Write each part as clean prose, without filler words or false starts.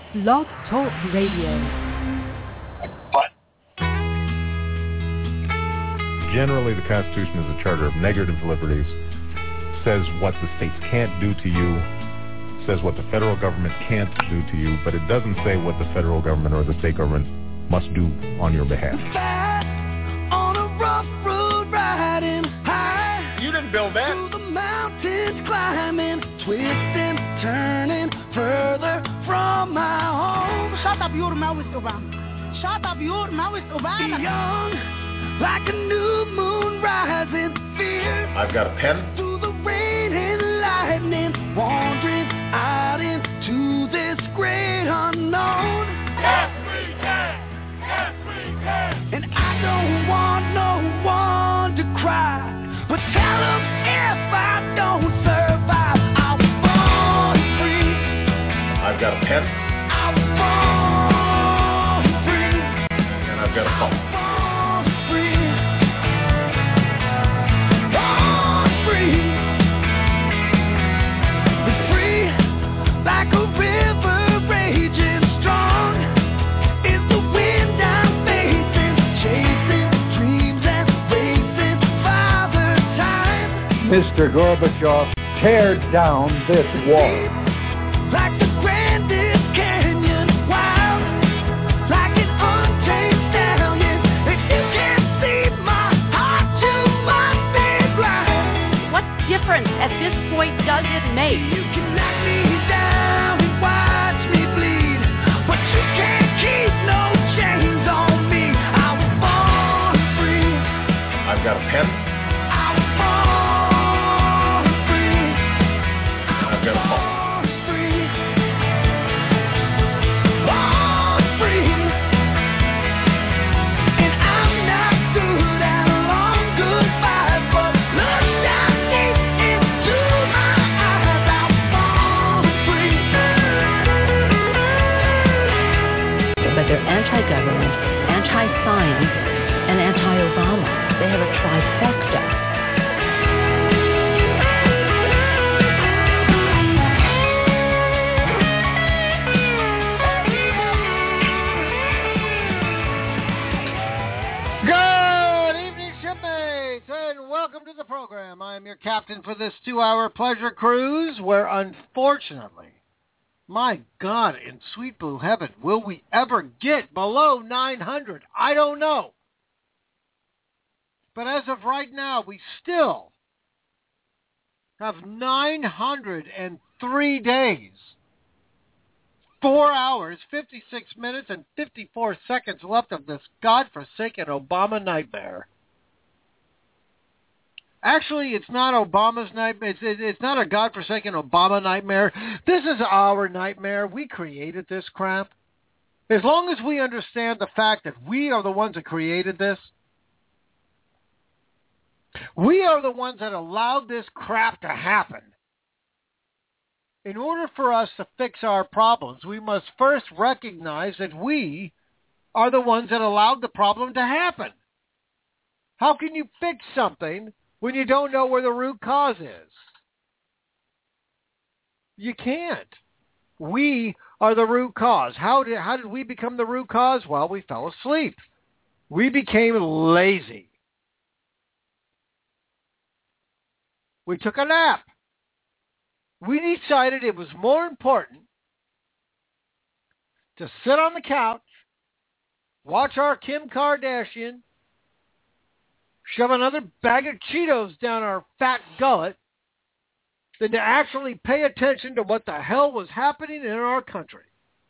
Blog Talk Radio. Generally, the Constitution is a charter of negative liberties, says what the states can't do to you, says what the federal government can't do to you, but it doesn't say what the federal government or the state government must do on your behalf. On a rough road riding high. You didn't build that. Through the mountains climbing, twisting, turning further from my home. Shut up, you're Mr. Obama. Shut up, you're Mr. Obama. Young, like a new moon rising, fierce. I've got a pen. Through the rain and lightning, wandering out into this great unknown. Yes, we can. Yes, we can. And I don't want no one to cry, but tell them if I don't survive, I was born free. I've got a pen. I was born free. And I've got a phone. Born free. Born free. But free like a river raging strong is the wind I'm facing, chasing dreams and racing Father Time. Mr. Gorbachev, tear down this wall. Like the grandest canyon, wild, like an untamed stallion. If you can't see my heart, you must be blind. What difference at this point does it make? You can knock me down and watch me bleed, but you can't keep no chains on me. I was born free. I've got a pen. I was born free. And I've got a phone. But they're anti-government, anti-science, and anti-Obama. They have a trifecta. Good evening, shipmates, and welcome to the program. I am your captain for this 2-hour pleasure cruise where, unfortunately, my God, in sweet blue heaven, will we ever get below 900? I don't know. But as of right now, we still have 903 days, 4 hours, 56 minutes, and 54 seconds left of this godforsaken Obama nightmare. Actually, it's not Obama's nightmare. It's not a godforsaken Obama nightmare. This is our nightmare. We created this crap. As long as we understand the fact that we are the ones that created this, we are the ones that allowed this crap to happen. In order for us to fix our problems, we must first recognize that we are the ones that allowed the problem to happen. How can you fix something when you don't know where the root cause is? You can't. We are the root cause. How did we become the root cause? Well, we fell asleep. We became lazy. We took a nap. We decided it was more important to sit on the couch, watch our Kim Kardashian shove another bag of Cheetos down our fat gullet than to actually pay attention to what the hell was happening in our country.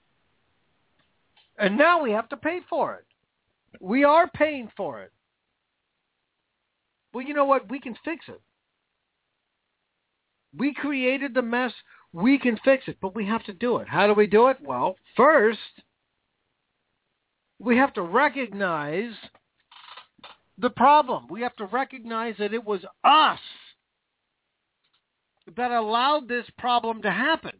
And now we have to pay for it. We are paying for it. Well, you know what? We can fix it. We created the mess. We can fix it, but we have to do it. How do we do it? Well, first, we have to recognize the problem. We have to recognize that it was us that allowed this problem to happen.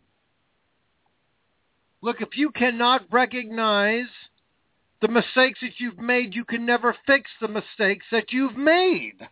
Look, if you cannot recognize the mistakes that you've made, you can never fix the mistakes that you've made.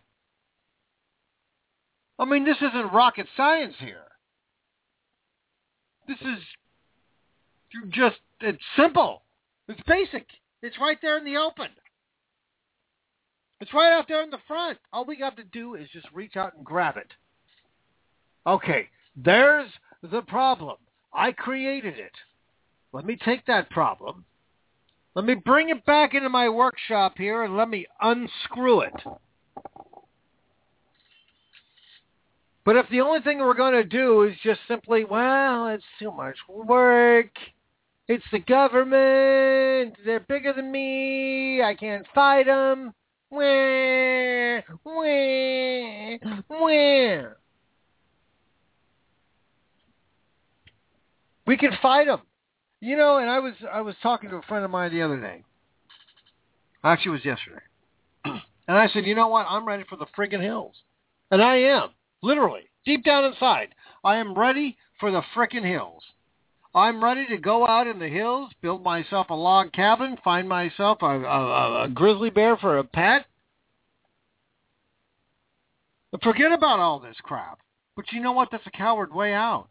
I mean, this isn't rocket science here. This is just It's simple. It's basic. It's right there in the open. It's right out there in the front. All we got to do is just reach out and grab it. Okay, there's the problem. I created it. Let me take that problem. Let me bring it back into my workshop here and let me unscrew it. But if the only thing we're going to do is just simply, well, it's too much work. It's the government. They're bigger than me. I can't fight them. Wah, wah, wah. We can fight them. You know, and I was talking to a friend of mine the other day. Actually, it was yesterday. And I said, you know what? I'm ready for the friggin' hills. And I am. Literally. Deep down inside. I am ready for the frickin' hills. I'm ready to go out in the hills, build myself a log cabin, find myself a grizzly bear for a pet. But forget about all this crap. But you know what? That's a coward way out.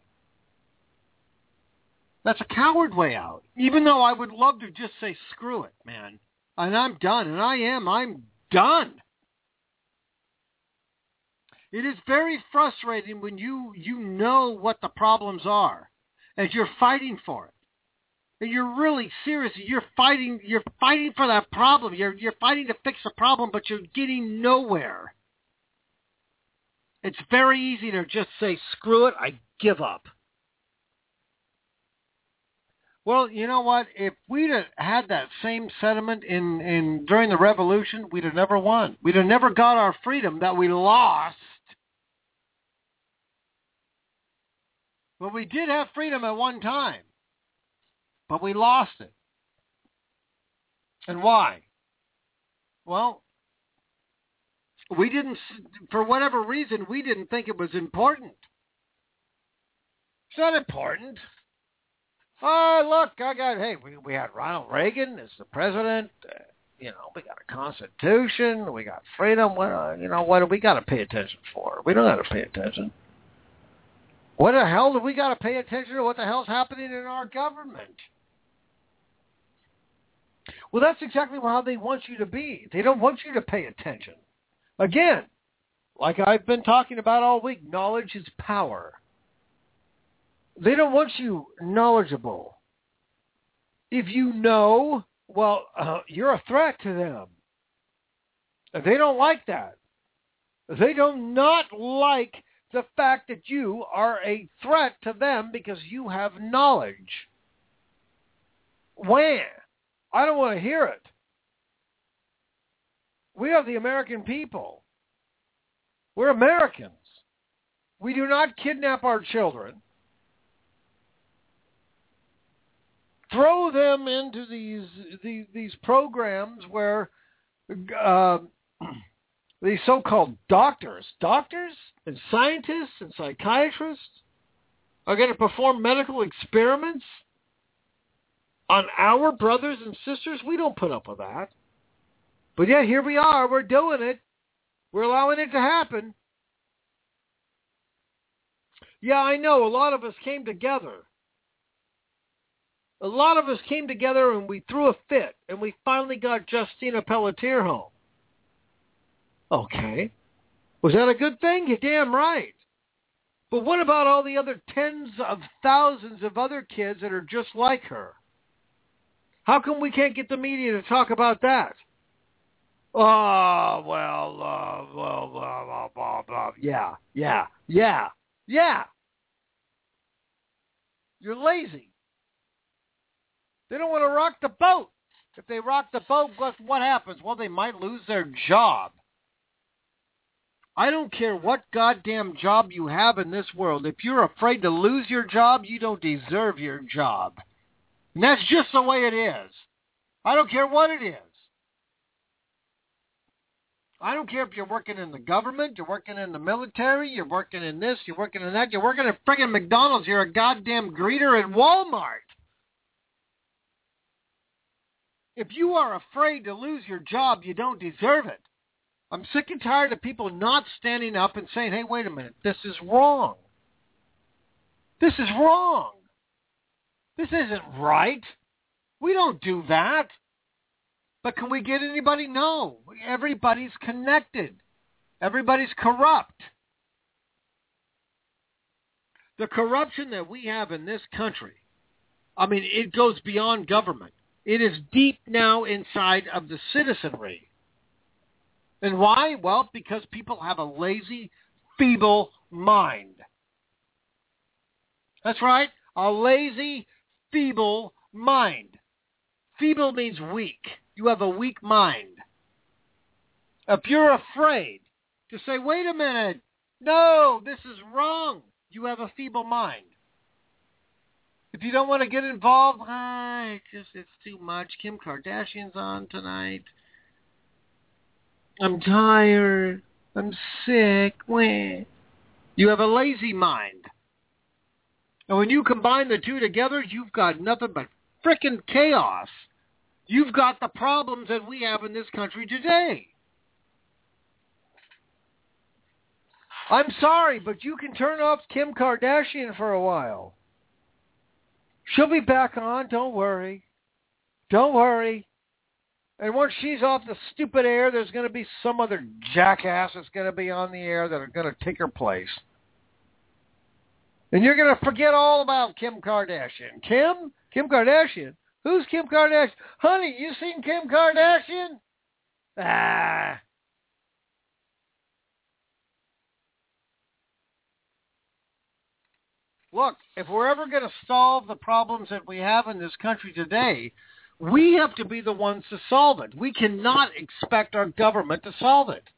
That's a coward way out. Even though I would love to just say, screw it, man. And I'm done. And I'm done. It is very frustrating when you know what the problems are. And you're fighting for it. And you're really serious. You're fighting for that problem. You're fighting to fix the problem, but you're getting nowhere. It's very easy to just say, screw it, I give up. Well, you know what? If we'd have had that same sentiment during the revolution, we'd have never won. We'd have never got our freedom that we lost. But we did have freedom at one time. But we lost it. And why? Well, we didn't, for whatever reason, we didn't think it was important. It's not important. Oh, look, we had Ronald Reagan as the president. We got a constitution. We got freedom. What do we got to pay attention for? We don't got to pay attention. What the hell do we got to pay attention to? What the hell's happening in our government? Well, that's exactly how they want you to be. They don't want you to pay attention. Again, like I've been talking about all week, knowledge is power. They don't want you knowledgeable. If you know, well, you're a threat to them. They don't like that. They do not like the fact that you are a threat to them because you have knowledge. Wham! I don't want to hear it. We are the American people. We're Americans. We do not kidnap our children. Throw them into these programs where these so-called doctors and scientists and psychiatrists are going to perform medical experiments on our brothers and sisters. We don't put up with that. But yeah, here we are. We're doing it. We're allowing it to happen. Yeah, I know. A lot of us came together. A lot of us came together and we threw a fit, and we finally got Justina Pelletier home. Okay. Was that a good thing? You're damn right. But what about all the other tens of thousands of other kids that are just like her? How come we can't get the media to talk about that? Oh, well, blah, blah, blah. Yeah. You're lazy. They don't want to rock the boat. If they rock the boat, what happens? Well, they might lose their job. I don't care what goddamn job you have in this world. If you're afraid to lose your job, you don't deserve your job. And that's just the way it is. I don't care what it is. I don't care if you're working in the government, you're working in the military, you're working in this, you're working in that, you're working at friggin' McDonald's, you're a goddamn greeter at Walmart. If you are afraid to lose your job, you don't deserve it. I'm sick and tired of people not standing up and saying, hey, wait a minute, this is wrong. This is wrong. This isn't right. We don't do that. But can we get anybody? No. Everybody's connected. Everybody's corrupt. The corruption that we have in this country, I mean, it goes beyond government. It is deep now inside of the citizenry. And why? Well, because people have a lazy, feeble mind. That's right, a lazy, feeble mind. Feeble means weak. You have a weak mind. If you're afraid to say, wait a minute, no, this is wrong, you have a feeble mind. If you don't want to get involved, it's too much. Kim Kardashian's on tonight. I'm tired. I'm sick. You have a lazy mind. And when you combine the two together, you've got nothing but frickin' chaos. You've got the problems that we have in this country today. I'm sorry, but you can turn off Kim Kardashian for a while. She'll be back on. Don't worry. Don't worry. And once she's off the stupid air, there's going to be some other jackass that's going to be on the air that are going to take her place. And you're going to forget all about Kim Kardashian. Kim Kardashian? Who's Kim Kardashian? Honey, you seen Kim Kardashian? Look, if we're ever going to solve the problems that we have in this country today, we have to be the ones to solve it. We cannot expect our government to solve it.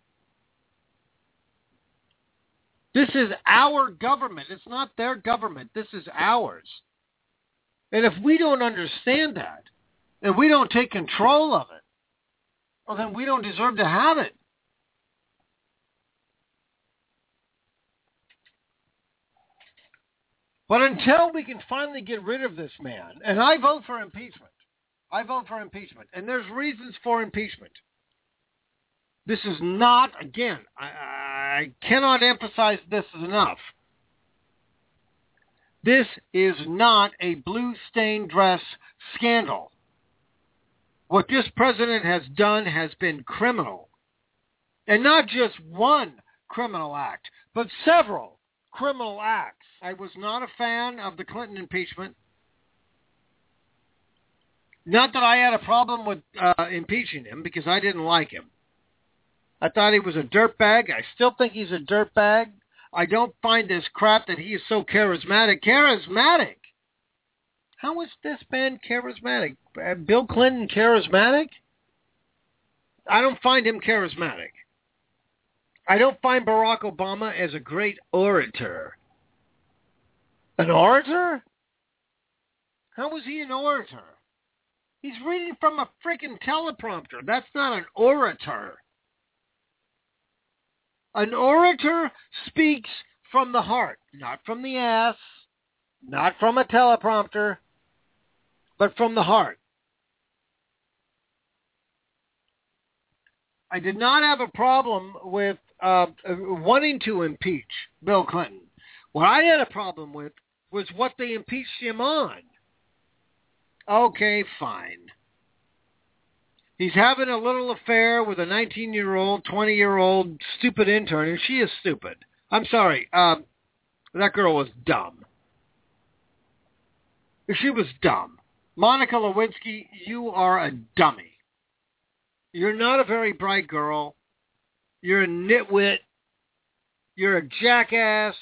This is our government. It's not their government. This is ours. And if we don't understand that, and we don't take control of it, well, then we don't deserve to have it. But until we can finally get rid of this man, and I vote for impeachment. I vote for impeachment. And there's reasons for impeachment. This is not, again, I cannot emphasize this enough. This is not a blue stained dress scandal. What this president has done has been criminal. And not just one criminal act, but several criminal acts. I was not a fan of the Clinton impeachment. Not that I had a problem with impeaching him, because I didn't like him. I thought he was a dirtbag. I still think he's a dirtbag. I don't find this crap that he is so charismatic. Charismatic? How is this man charismatic? Bill Clinton charismatic? I don't find him charismatic. I don't find Barack Obama as a great orator. An orator? How is he an orator? He's reading from a freaking teleprompter. That's not an orator. An orator speaks from the heart, not from the ass, not from a teleprompter, but from the heart. I did not have a problem with wanting to impeach Bill Clinton. What I had a problem with was what they impeached him on. Okay, fine. He's having a little affair with a 19-year-old, 20-year-old stupid intern, and she is stupid. I'm sorry. That girl was dumb. She was dumb. Monica Lewinsky, you are a dummy. You're not a very bright girl. You're a nitwit. You're a jackass.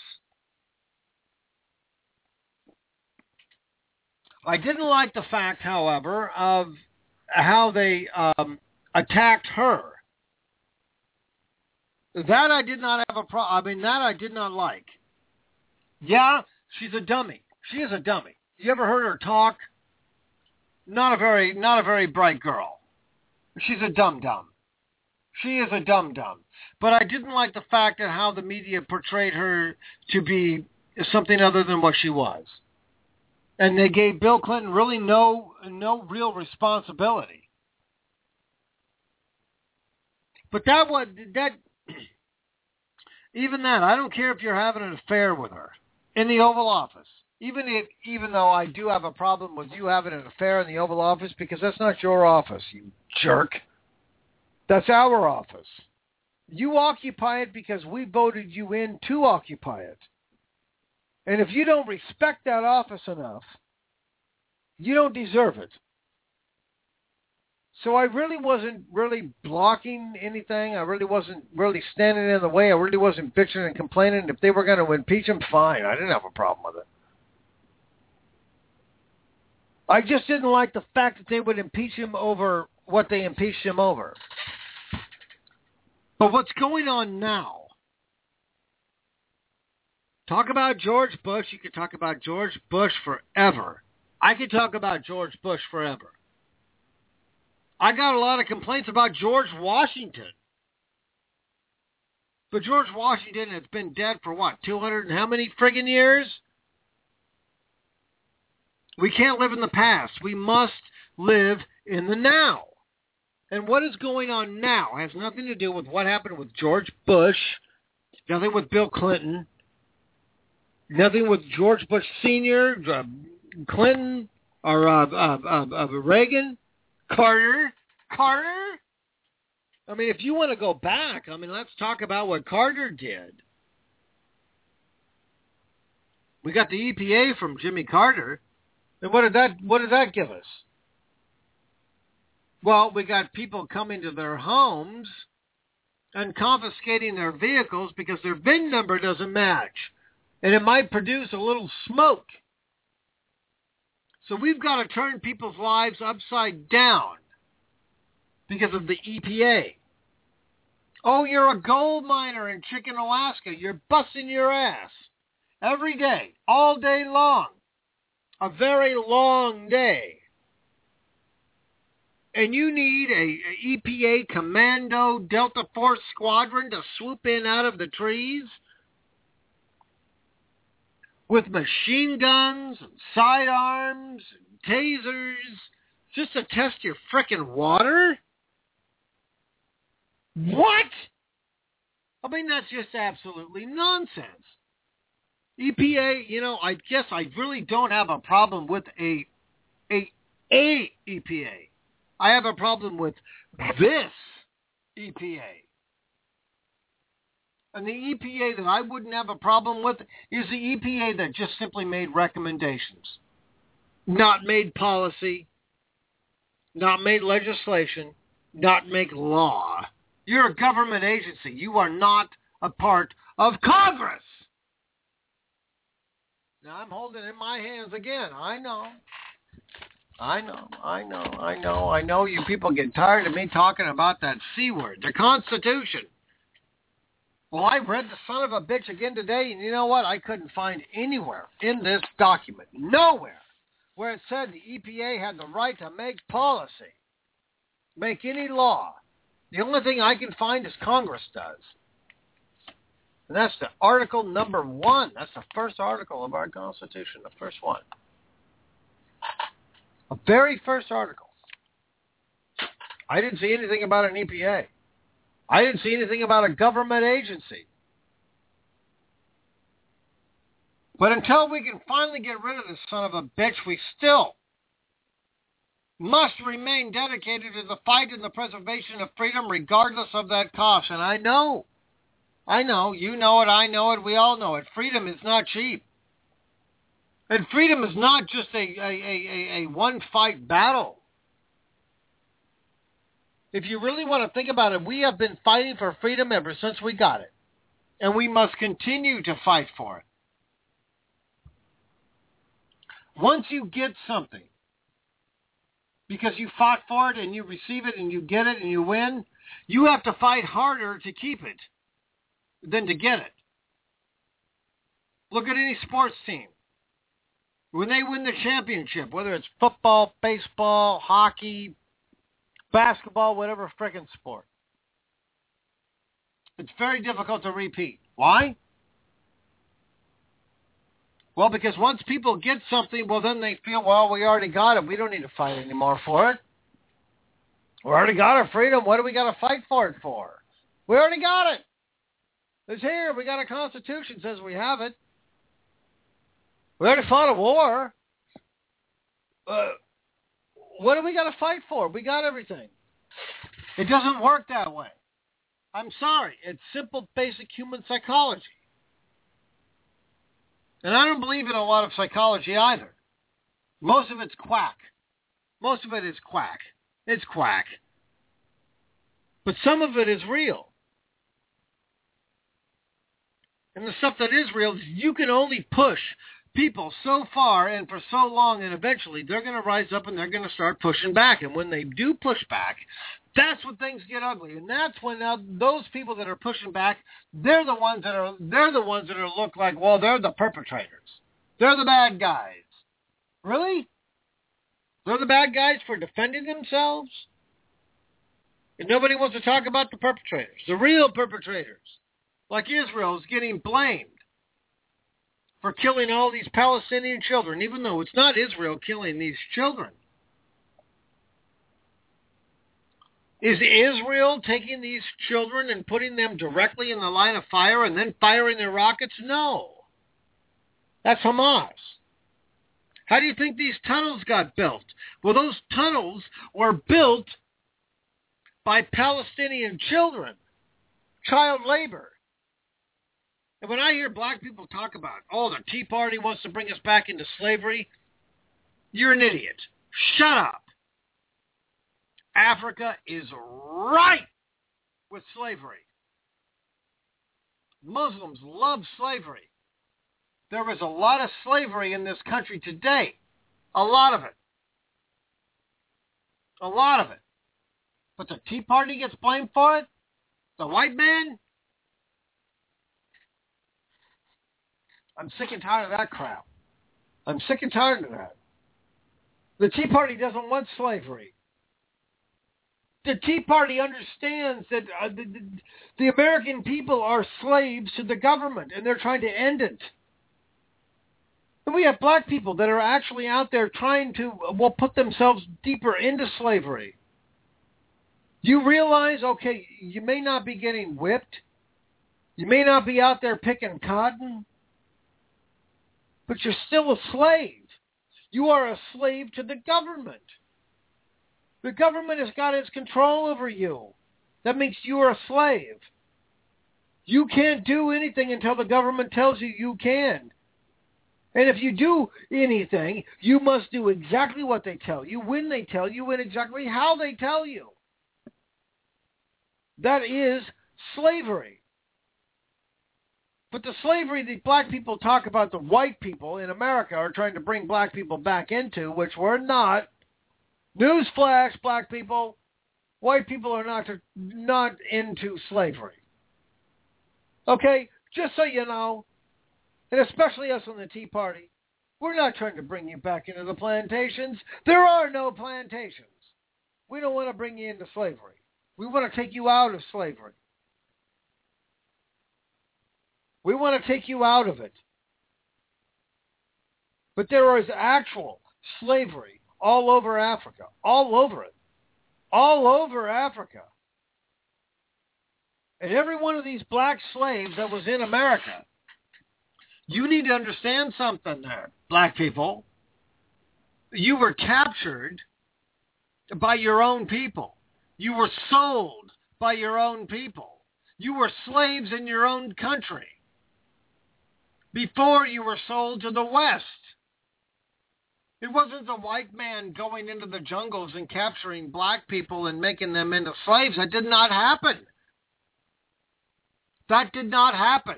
I didn't like the fact, however, of how they attacked her. That I did not have a problem. That I did not like. Yeah, she's a dummy. She is a dummy. You ever heard her talk? Not a very bright girl. She's a dum-dum. She is a dum-dum. But I didn't like the fact that how the media portrayed her to be something other than what she was. And they gave Bill Clinton really no real responsibility. But even that, I don't care if you're having an affair with her in the Oval Office. even though I do have a problem with you having an affair in the Oval Office, because that's not your office, you jerk. That's our office. You occupy it because we voted you in to occupy it. And if you don't respect that office enough, you don't deserve it. So I really wasn't blocking anything. I really wasn't standing in the way. I really wasn't bitching and complaining. If they were going to impeach him, fine. I didn't have a problem with it. I just didn't like the fact that they would impeach him over what they impeached him over. But what's going on now? Talk about George Bush. You could talk about George Bush forever. I could talk about George Bush forever. I got a lot of complaints about George Washington. But George Washington has been dead for what, 200 and how many friggin' years? We can't live in the past. We must live in the now. And what is going on now has nothing to do with what happened with George Bush, nothing with Bill Clinton, nothing with George Bush Sr., Clinton, or Reagan, Carter. I mean, if you want to go back, let's talk about what Carter did. We got the EPA from Jimmy Carter. And what did that give us? Well, we got people coming to their homes and confiscating their vehicles because their VIN number doesn't match. And it might produce a little smoke. So we've got to turn people's lives upside down because of the EPA. Oh, you're a gold miner in Chicken, Alaska. You're busting your ass every day, all day long. A very long day. And you need a EPA Commando Delta Force squadron to swoop in out of the trees with machine guns and sidearms and tasers just to test your frickin' water? What? That's just absolutely nonsense. EPA, I guess I really don't have a problem with a EPA. I have a problem with this EPA. And the EPA that I wouldn't have a problem with is the EPA that just simply made recommendations. Not made policy, not made legislation, not make law. You're a government agency. You are not a part of Congress. Now I'm holding it in my hands again. I know. You people get tired of me talking about that C word, the Constitution. Well, I read the son of a bitch again today, and you know what? I couldn't find anywhere in this document, nowhere, where it said the EPA had the right to make policy, make any law. The only thing I can find is Congress does. And that's the article number 1. That's the first article of our Constitution, the first one. The very first article. I didn't see anything about an EPA. I didn't see anything about a government agency. But until we can finally get rid of this son of a bitch, we still must remain dedicated to the fight and the preservation of freedom regardless of that cost. And I know, you know it, I know it, we all know it. Freedom is not cheap. And freedom is not just a one-fight battle. If you really want to think about it, we have been fighting for freedom ever since we got it. And we must continue to fight for it. Once you get something, because you fought for it and you receive it and you get it and you win, you have to fight harder to keep it than to get it. Look at any sports team. When they win the championship, whether it's football, baseball, hockey, basketball, whatever frickin' sport, it's very difficult to repeat. Why? Well, because once people get something, well, then they feel, well, we already got it. We don't need to fight anymore for it. We already got our freedom. What do we got to fight for it for? We already got it. It's here. We got a Constitution that says we have it. We already fought a war. What do we got to fight for? We got everything. It doesn't work that way. I'm sorry. It's simple, basic human psychology. And I don't believe in a lot of psychology either. Most of it's quack. Most of it is quack. It's quack. But some of it is real. And the stuff that is real, you can only push people so far and for so long, and eventually they're going to rise up and they're going to start pushing back. And when they do push back, that's when things get ugly. And that's when now those people that are pushing back, they're the ones that are look like, well, they're the perpetrators. They're the bad guys. Really? They're the bad guys for defending themselves? And nobody wants to talk about the perpetrators, the real perpetrators. Like Israel is getting blamed for killing all these Palestinian children, even though it's not Israel killing these children. Is Israel taking these children and putting them directly in the line of fire and then firing their rockets? No. That's Hamas. How do you think these tunnels got built? Well, those tunnels were built by Palestinian children, child labor. And when I hear black people talk about, oh, the Tea Party wants to bring us back into slavery, you're an idiot. Shut up. Africa is ripe with slavery. Muslims love slavery. There is a lot of slavery in this country today. A lot of it. A lot of it. But the Tea Party gets blamed for it? The white man? I'm sick and tired of that crap. I'm sick and tired of that. The Tea Party doesn't want slavery. The Tea Party understands that the American people are slaves to the government, and they're trying to end it. And we have black people that are actually out there trying to, put themselves deeper into slavery. You realize, okay, you may not be getting whipped. You may not be out there picking cotton. But you're still a slave. You are a slave to the government. The government has got its control over you. That means you are a slave. You can't do anything until the government tells you you can. And if you do anything, you must do exactly what they tell you, when they tell you, and exactly how they tell you. That is slavery. But the slavery that black people talk about, the white people in America are trying to bring black people back into, which we're not. Newsflash, black people, white people are not into slavery. Okay? Just so you know, and especially us on the Tea Party, we're not trying to bring you back into the plantations. There are no plantations. We don't want to bring you into slavery. We want to take you out of slavery. We want to take you out of it. But there is actual slavery all over Africa. All over it. All over Africa. And every one of these black slaves that was in America, you need to understand something there, black people. You were captured by your own people. You were sold by your own people. You were slaves in your own country before you were sold to the West. It wasn't the white man going into the jungles and capturing black people and making them into slaves. That did not happen. That did not happen.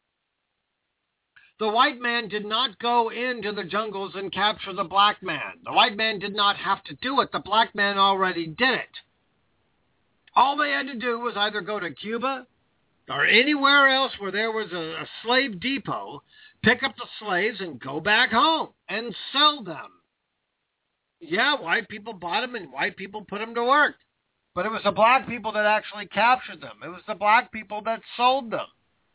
The white man did not go into the jungles and capture the black man. The white man did not have to do it. The black man already did it. All they had to do was either go to Cuba or anywhere else where there was a slave depot, pick up the slaves and go back home and sell them. Yeah, white people bought them and white people put them to work. But it was the black people that actually captured them. It was the black people that sold them.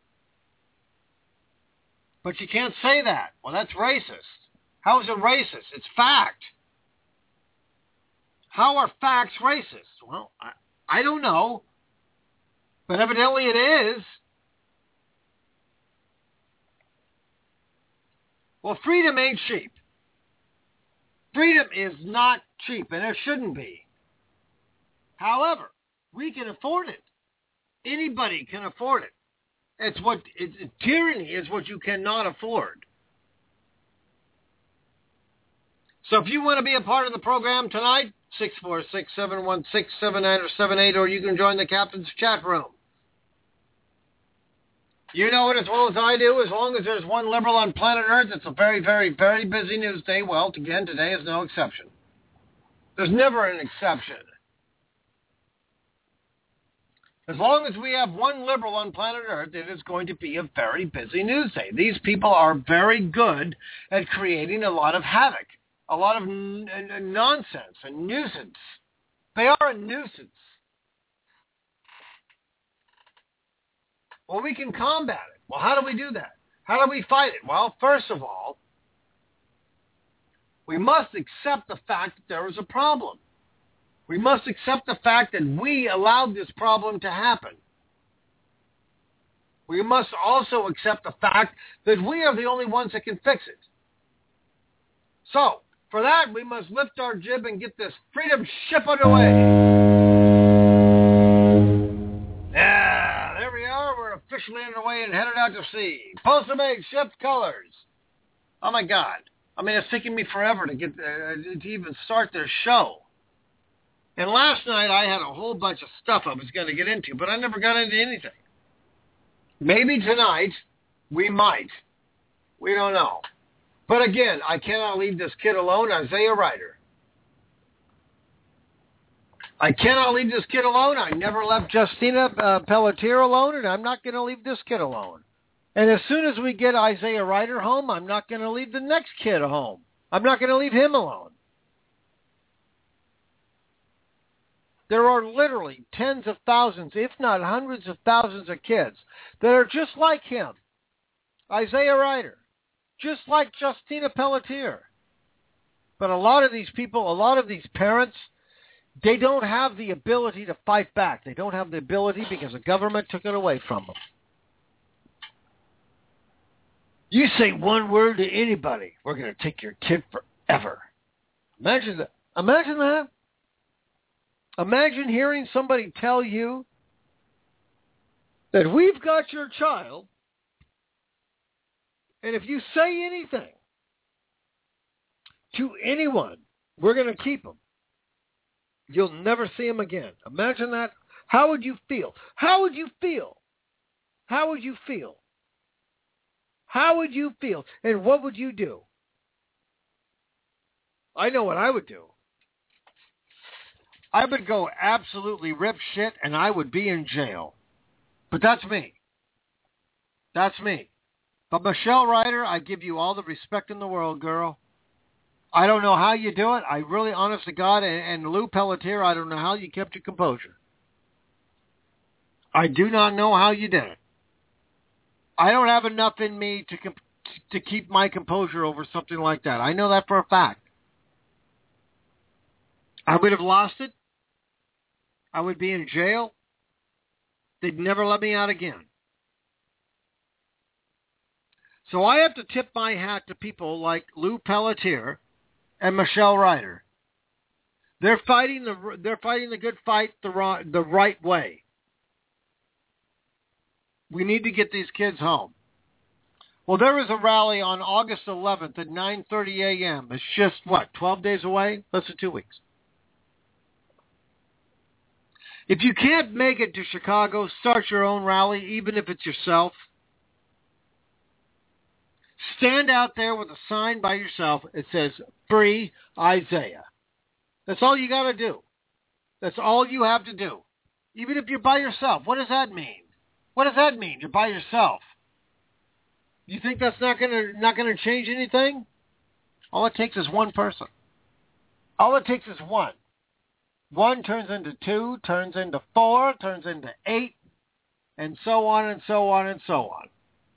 But you can't say that. Well, that's racist. How is it racist? It's fact. How are facts racist? Well, I don't know. But evidently it is. Well, freedom ain't cheap. Freedom is not cheap, and it shouldn't be. However, we can afford it. Anybody can afford it. Tyranny is what you cannot afford. So if you want to be a part of the program tonight, 646-716-7978, or you can join the captain's chat room. You know it as well as I do. As long as there's one liberal on planet Earth, it's a very, very, very busy news day. Well, again, today is no exception. There's never an exception. As long as we have one liberal on planet Earth, it is going to be a very busy news day. These people are very good at creating a lot of havoc, a lot of nonsense, a nuisance. They are a nuisance. Well, we can combat it. Well, how do we do that? How do we fight it? Well, first of all, we must accept the fact that there is a problem. We must accept the fact that we allowed this problem to happen. We must also accept the fact that we are the only ones that can fix it. So, for that, we must lift our jib and get this freedom ship underway. Yeah, there we are. We're officially underway and headed out to sea. Post-made, shift colors. Oh, my God. I mean, it's taking me forever to get to even start this show. And last night, I had a whole bunch of stuff I was going to get into, but I never got into anything. Maybe tonight, we might. We don't know. But again, I cannot leave this kid alone, Isaiah Ryder. I cannot leave this kid alone. I never left Justina Pelletier alone, and I'm not going to leave this kid alone. And as soon as we get Isaiah Ryder home, I'm not going to leave the next kid home. I'm not going to leave him alone. There are literally tens of thousands, if not hundreds of thousands of kids that are just like him, Isaiah Ryder, just like Justina Pelletier. But a lot of these people, a lot of these parents, they don't have the ability to fight back. They don't have the ability because the government took it away from them. You say one word to anybody, we're going to take your kid forever. Imagine that. Imagine that. Imagine hearing somebody tell you that we've got your child, and if you say anything to anyone, we're going to keep him. You'll never see him again. Imagine that. How would you feel? How would you feel? How would you feel? How would you feel? And what would you do? I know what I would do. I would go absolutely rip shit, and I would be in jail. But that's me. That's me. But Michelle Ryder, I give you all the respect in the world, girl. I don't know how you do it. I really, honest to God, and Lou Pelletier, I don't know how you kept your composure. I do not know how you did it. I don't have enough in me to keep my composure over something like that. I know that for a fact. I would have lost it. I would be in jail. They'd never let me out again. So I have to tip my hat to people like Lou Pelletier and Michelle Ryder. They're fighting the good fight the right way. We need to get these kids home. Well, there is a rally on August 11th at 9:30 a.m. It's just, 12 days away? Less than 2 weeks. If you can't make it to Chicago, start your own rally, even if it's yourself. Stand out there with a sign by yourself. It says, Free Isaiah. That's all you got to do. That's all you have to do. Even if you're by yourself. What does that mean? What does that mean? You're by yourself. You think that's not gonna change anything? All it takes is one person. All it takes is one. One turns into 2, turns into 4, turns into 8, and so on and so on and so on.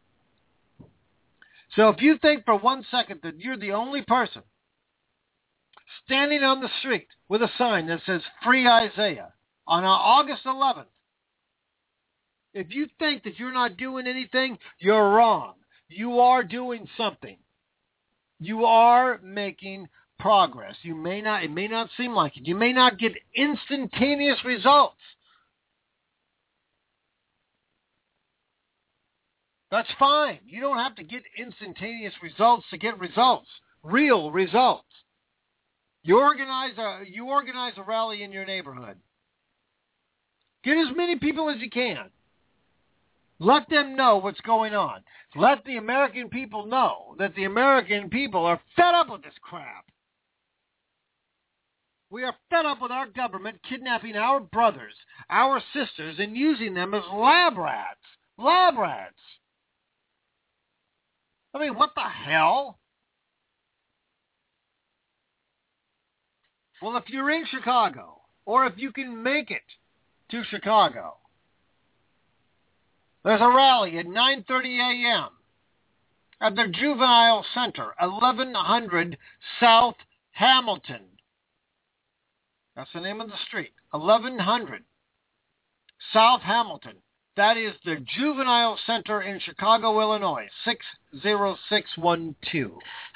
So if you think for 1 second that you're the only person standing on the street with a sign that says Free Isaiah on August 11th, if you think that you're not doing anything, you're wrong. You are doing something. You are making progress. It may not seem like it. You may not get instantaneous results. That's fine. You don't have to get instantaneous results to get results. Real results. You organize a rally in your neighborhood. Get as many people as you can. Let them know what's going on. Let the American people know that the American people are fed up with this crap. We are fed up with our government kidnapping our brothers, our sisters, and using them as lab rats. Lab rats. I mean, what the hell? Well, if you're in Chicago, or if you can make it to Chicago, there's a rally at 9:30 a.m. at the Juvenile Center, 1100 South Hamilton. That's the name of the street, 1100 South Hamilton. That is the Juvenile Center in Chicago, Illinois, 60612.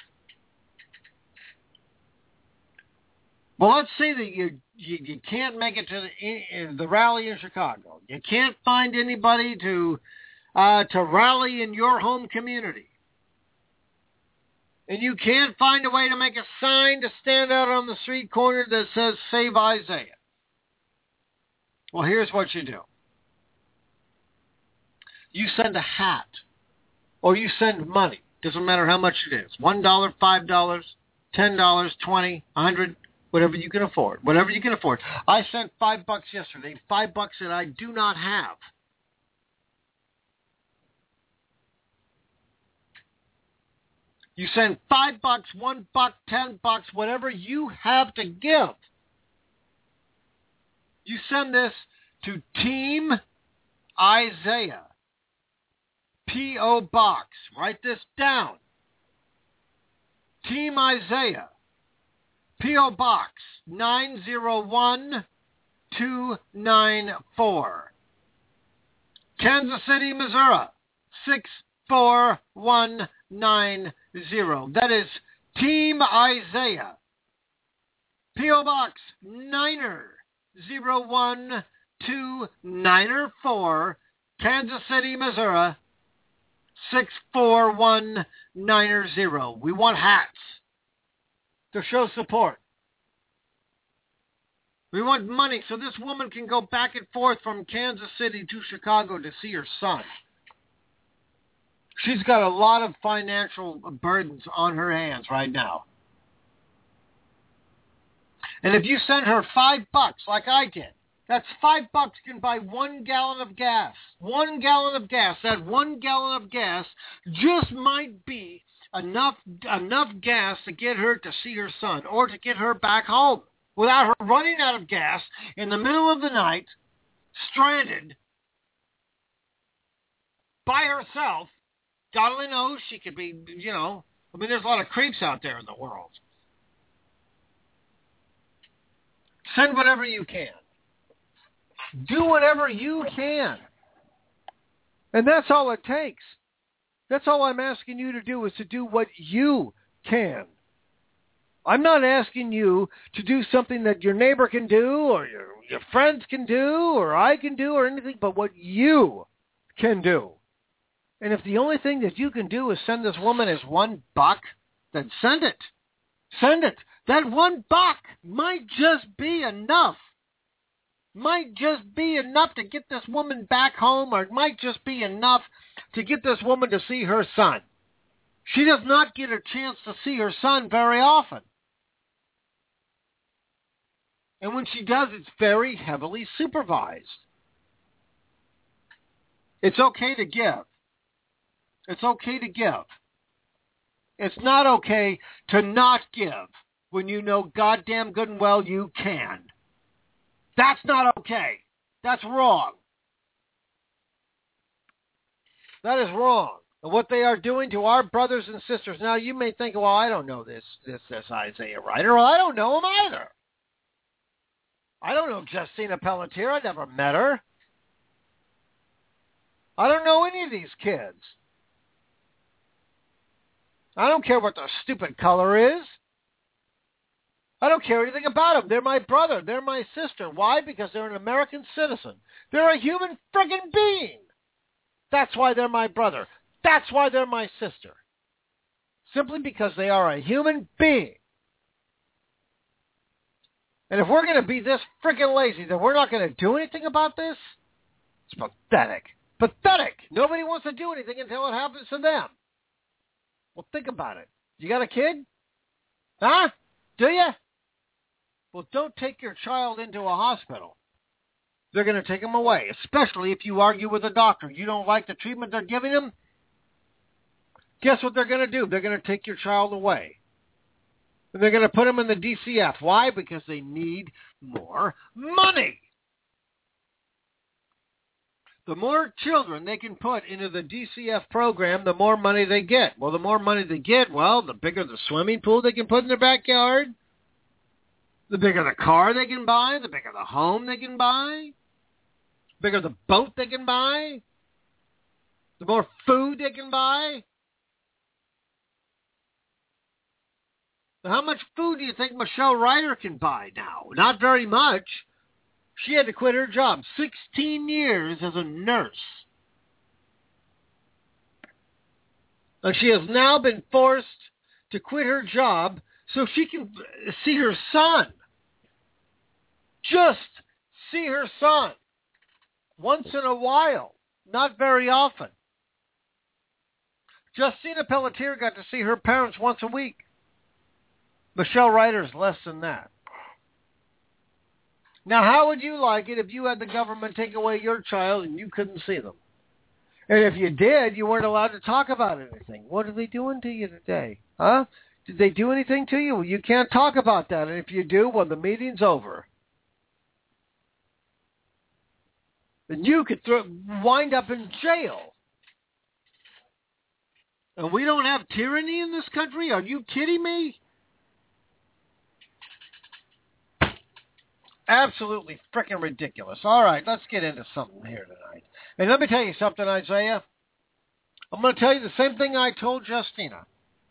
Well, let's say that you can't make it to the rally in Chicago. You can't find anybody to rally in your home community. And you can't find a way to make a sign to stand out on the street corner that says, Save Isaiah. Well, here's what you do. You send a hat, or you send money. Doesn't matter how much it is. $1, $5, $10, $20, $100, whatever you can afford. Whatever you can afford. I sent $5 yesterday. $5 that I do not have. You send $5, $1, $10, whatever you have to give. You send this to Team Isaiah. P.O. Box. Write this down. Team Isaiah. P.O. Box 901294. Kansas City, Missouri 64190. That is Team Isaiah. P.O. Box 901294. Kansas City, Missouri 64190. We want hats to show support. We want money so this woman can go back and forth from Kansas City to Chicago to see her son. She's got a lot of financial burdens on her hands right now. And if you send her $5 like I did, that's $5 can buy 1 gallon of gas. 1 gallon of gas. That 1 gallon of gas just might be enough gas to get her to see her son or to get her back home without her running out of gas in the middle of the night, stranded by herself. God only knows, she could be, there's a lot of creeps out there in the world. Send whatever you can. Do whatever you can. And that's all it takes. That's all I'm asking you to do, is to do what you can. I'm not asking you to do something that your neighbor can do or your friends can do or I can do or anything, but what you can do. And if the only thing that you can do is send this woman is $1, then send it. Send it. That $1 might just be enough. Might just be enough to get this woman back home, or it might just be enough to get this woman to see her son. She does not get a chance to see her son very often. And when she does, it's very heavily supervised. It's okay to give. It's okay to give. It's not okay to not give when you know goddamn good and well you can. That's not okay. That's wrong. That is wrong. And what they are doing to our brothers and sisters. Now, you may think, well, I don't know this Isaiah writer. Well, I don't know him either. I don't know Justina Pelletier. I never met her. I don't know any of these kids. I don't care what their stupid color is. I don't care anything about them. They're my brother. They're my sister. Why? Because they're an American citizen. They're a human friggin' being. That's why they're my brother. That's why they're my sister. Simply because they are a human being. And if we're going to be this friggin' lazy that we're not going to do anything about this, it's pathetic. Pathetic. Nobody wants to do anything until it happens to them. Well, think about it. You got a kid? Huh? Do you? Well, don't take your child into a hospital. They're going to take him away, especially if you argue with a doctor. You don't like the treatment they're giving him? Guess what they're going to do? They're going to take your child away. And they're going to put him in the DCF. Why? Because they need more money. The more children they can put into the DCF program, the more money they get. Well, the more money they get, well, the bigger the swimming pool they can put in their backyard. The bigger the car they can buy, the bigger the home they can buy, the bigger the boat they can buy, the more food they can buy. So how much food do you think Michelle Ryder can buy now? Not very much. She had to quit her job. 16 years as a nurse. And she has now been forced to quit her job so she can see her son. Just see her son. Once in a while. Not very often. Justina Pelletier got to see her parents once a week. Michelle Ryder's less than that. Now, how would you like it if you had the government take away your child and you couldn't see them? And if you did, you weren't allowed to talk about anything. What are they doing to you today? Huh? Did they do anything to you? Well, you can't talk about that. And if you do, well, the meeting's over. And you could wind up in jail. And we don't have tyranny in this country? Are you kidding me? Absolutely freaking ridiculous. All right, let's get into something here tonight. And let me tell you something, Isaiah. I'm going to tell you the same thing I told Justina.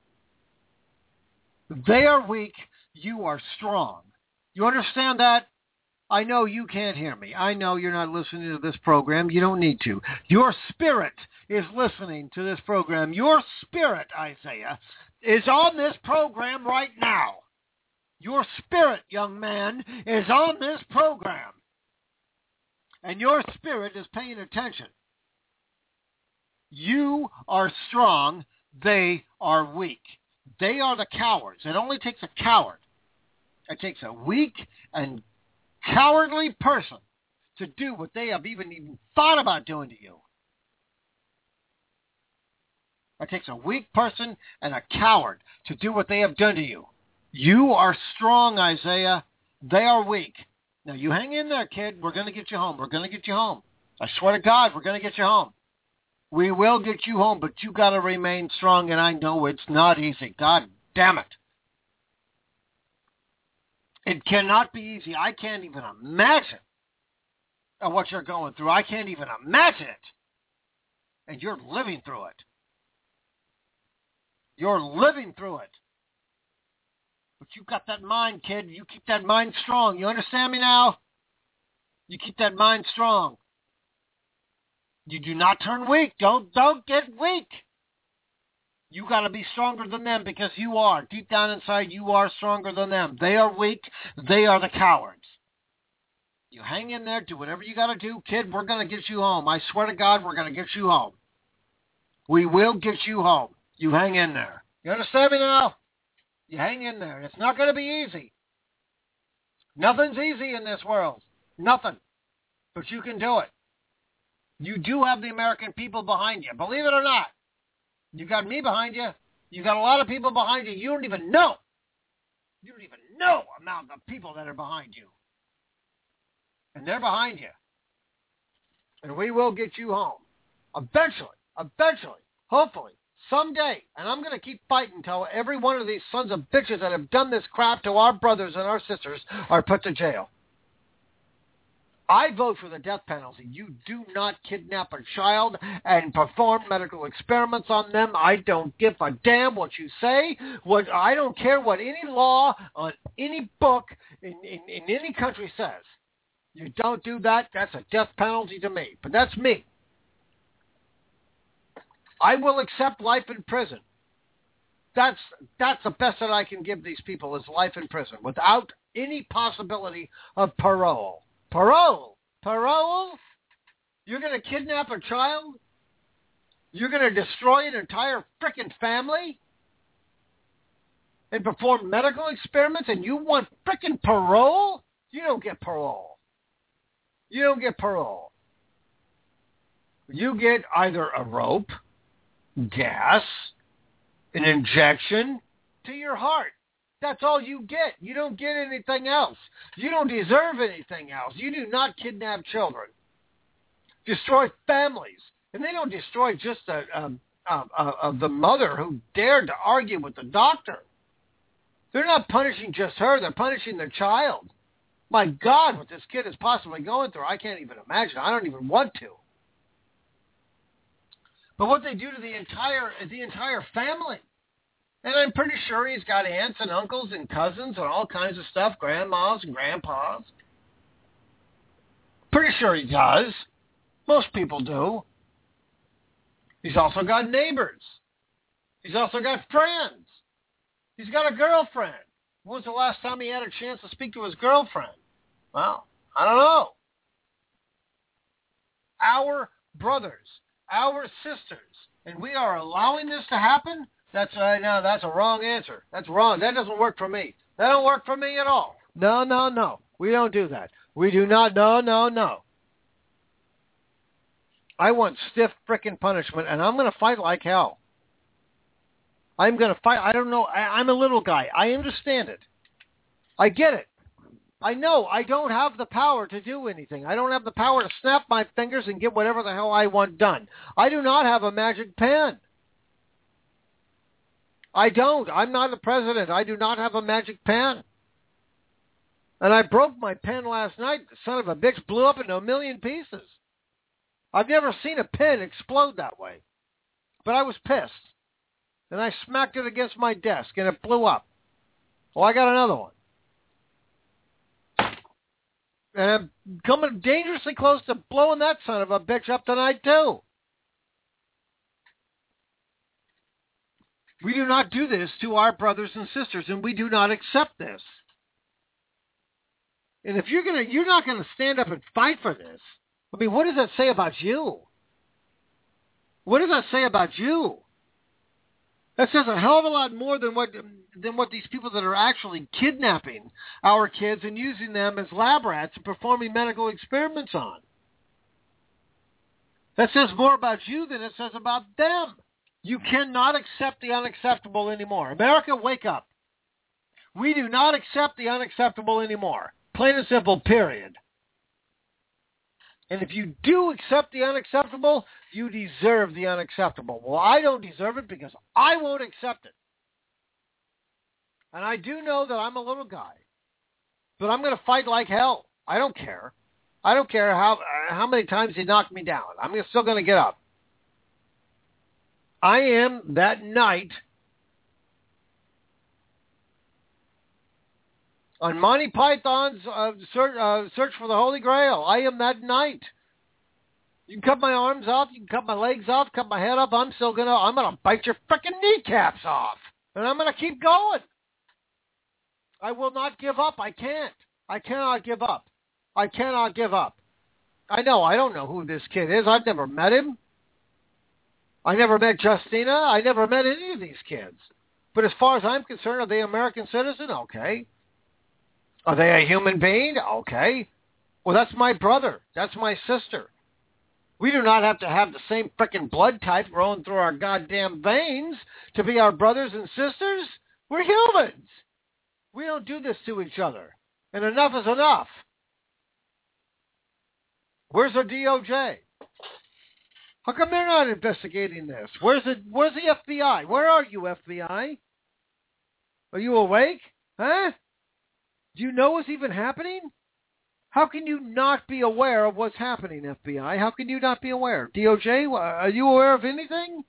They are weak. You are strong. You understand that? I know you can't hear me. I know you're not listening to this program. You don't need to. Your spirit is listening to this program. Your spirit, Isaiah, is on this program right now. Your spirit, young man, is on this program. And your spirit is paying attention. You are strong. They are weak. They are the cowards. It only takes a coward. It takes a weak and cowardly person to do what they have even thought about doing to you. It takes a weak person and a coward to do what they have done to you. You are strong, Isaiah. They are weak. Now, you hang in there, kid. We're going to get you home. We're going to get you home. I swear to God, we're going to get you home. We will get you home, but you got to remain strong, and I know it's not easy. God damn it. It cannot be easy. I can't even imagine what you're going through. I can't even imagine it. And you're living through it. You're living through it. But you got that mind, kid. You keep that mind strong. You understand me now? You keep that mind strong. You do not turn weak. Don't get weak. You got to be stronger than them because you are. Deep down inside, you are stronger than them. They are weak. They are the cowards. You hang in there. Do whatever you got to do. Kid, we're going to get you home. I swear to God, we're going to get you home. We will get you home. You hang in there. You understand me now? You hang in there. It's not going to be easy. Nothing's easy in this world. Nothing. But you can do it. You do have the American people behind you. Believe it or not. You got me behind you. You got a lot of people behind you. You don't even know. You don't even know the amount of people that are behind you. And they're behind you. And we will get you home. Eventually, hopefully, someday. And I'm going to keep fighting until every one of these sons of bitches that have done this crap to our brothers and our sisters are put to jail. I vote for the death penalty. You do not kidnap a child and perform medical experiments on them. I don't give a damn what you say. I don't care what any law on any book in any country says. You don't do that, that's a death penalty to me. But that's me. I will accept life in prison. That's the best that I can give these people is life in prison without any possibility of parole. Parole? You're going to kidnap a child? You're going to destroy an entire frickin' family? And perform medical experiments and you want frickin' parole? You don't get parole. You don't get parole. You get either a rope, gas, an injection to your heart. That's all you get. You don't get anything else. You don't deserve anything else. You do not kidnap children. Destroy families. And they don't destroy just the mother who dared to argue with the doctor. They're not punishing just her. They're punishing the child. My God, what this kid is possibly going through, I can't even imagine. I don't even want to. But what they do to the entire family. And I'm pretty sure he's got aunts and uncles and cousins and all kinds of stuff, grandmas and grandpas. Pretty sure he does. Most people do. He's also got neighbors. He's also got friends. He's got a girlfriend. When was the last time he had a chance to speak to his girlfriend? Well, I don't know. Our brothers, our sisters, and we are allowing this to happen? That's a wrong answer. That's wrong. That doesn't work for me. That don't work for me at all. No. We don't do that. We do not. No. I want stiff frickin' punishment, and I'm going to fight like hell. I'm going to fight. I don't know. I'm a little guy. I understand it. I get it. I know I don't have the power to do anything. I don't have the power to snap my fingers and get whatever the hell I want done. I do not have a magic pen. I don't. I'm not the president. I do not have a magic pen. And I broke my pen last night. The son of a bitch blew up into a million pieces. I've never seen a pen explode that way. But I was pissed. And I smacked it against my desk and it blew up. Well, I got another one. And I'm coming dangerously close to blowing that son of a bitch up tonight too. We do not do this to our brothers and sisters, and we do not accept this. And if you're not gonna stand up and fight for this, I mean, what does that say about you? What does that say about you? That says a hell of a lot more than what these people that are actually kidnapping our kids and using them as lab rats and performing medical experiments on. That says more about you than it says about them. You cannot accept the unacceptable anymore. America, wake up. We do not accept the unacceptable anymore. Plain and simple, period. And if you do accept the unacceptable, you deserve the unacceptable. Well, I don't deserve it because I won't accept it. And I do know that I'm a little guy. But I'm going to fight like hell. I don't care. I don't care how many times they knock me down. I'm still going to get up. I am that knight on Monty Python's Search for the Holy Grail. I am that knight. You can cut my arms off, you can cut my legs off, cut my head off. I'm gonna bite your frickin' kneecaps off, and I'm gonna keep going. I will not give up. I can't. I cannot give up. I cannot give up. I don't know who this kid is. I've never met him. I never met Justina. I never met any of these kids. But as far as I'm concerned, are they American citizen? Okay. Are they a human being? Okay. Well, that's my brother. That's my sister. We do not have to have the same frickin' blood type rolling through our goddamn veins to be our brothers and sisters. We're humans. We don't do this to each other. And enough is enough. Where's the DOJ? How come they're not investigating this? Where's the FBI? Where are you, FBI? Are you awake? Huh? Do you know what's even happening? How can you not be aware of what's happening, FBI? How can you not be aware? DOJ, are you aware of anything?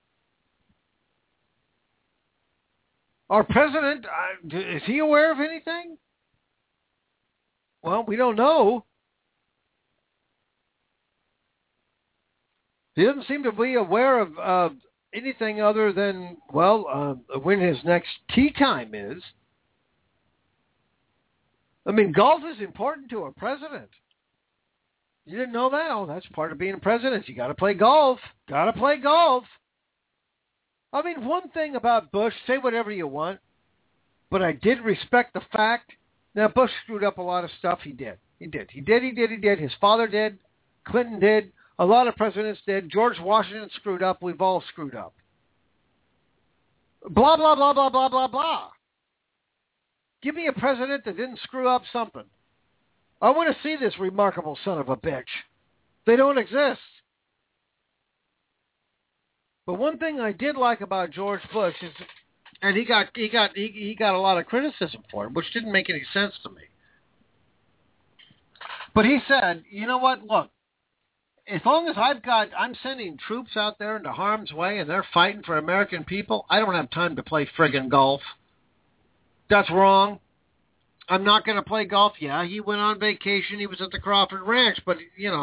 Our president, is he aware of anything? Well, we don't know. He doesn't seem to be aware of anything other than, when his next tea time is. I mean, golf is important to a president. You didn't know that? Oh, that's part of being a president. You got to play golf. Got to play golf. I mean, one thing about Bush, say whatever you want, but I did respect the fact. Now, Bush screwed up a lot of stuff. He did. He did. His father did. Clinton did. A lot of presidents did. George Washington screwed up. We've all screwed up. Blah, blah, blah, blah, blah, blah, blah. Give me a president that didn't screw up something. I want to see this remarkable son of a bitch. They don't exist. But one thing I did like about George Bush is, and he got a lot of criticism for it, which didn't make any sense to me. But he said, you know what? Look, as long as I'm sending troops out there into harm's way and they're fighting for American people, I don't have time to play friggin' golf. That's wrong. I'm not going to play golf. Yeah, he went on vacation. He was at the Crawford Ranch, but,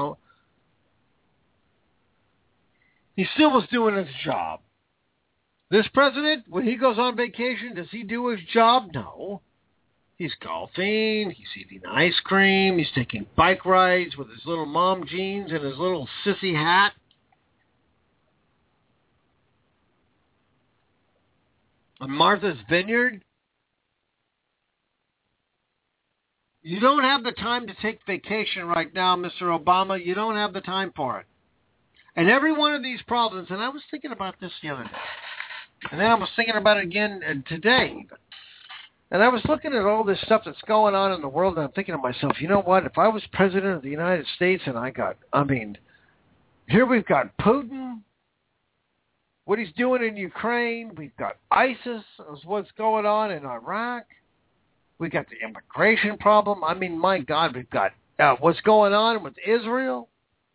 he still was doing his job. This president, when he goes on vacation, does he do his job? No. He's golfing. He's eating ice cream. He's taking bike rides with his little mom jeans and his little sissy hat. On Martha's Vineyard. You don't have the time to take vacation right now, Mr. Obama. You don't have the time for it. And every one of these problems, and I was thinking about this the other day, and then I was thinking about it again today, and I was looking at all this stuff that's going on in the world, and I'm thinking to myself, you know what, if I was president of the United States and here we've got Putin, what he's doing in Ukraine, we've got ISIS, is what's going on in Iraq, we got the immigration problem. I mean, my God, we've got what's going on with Israel.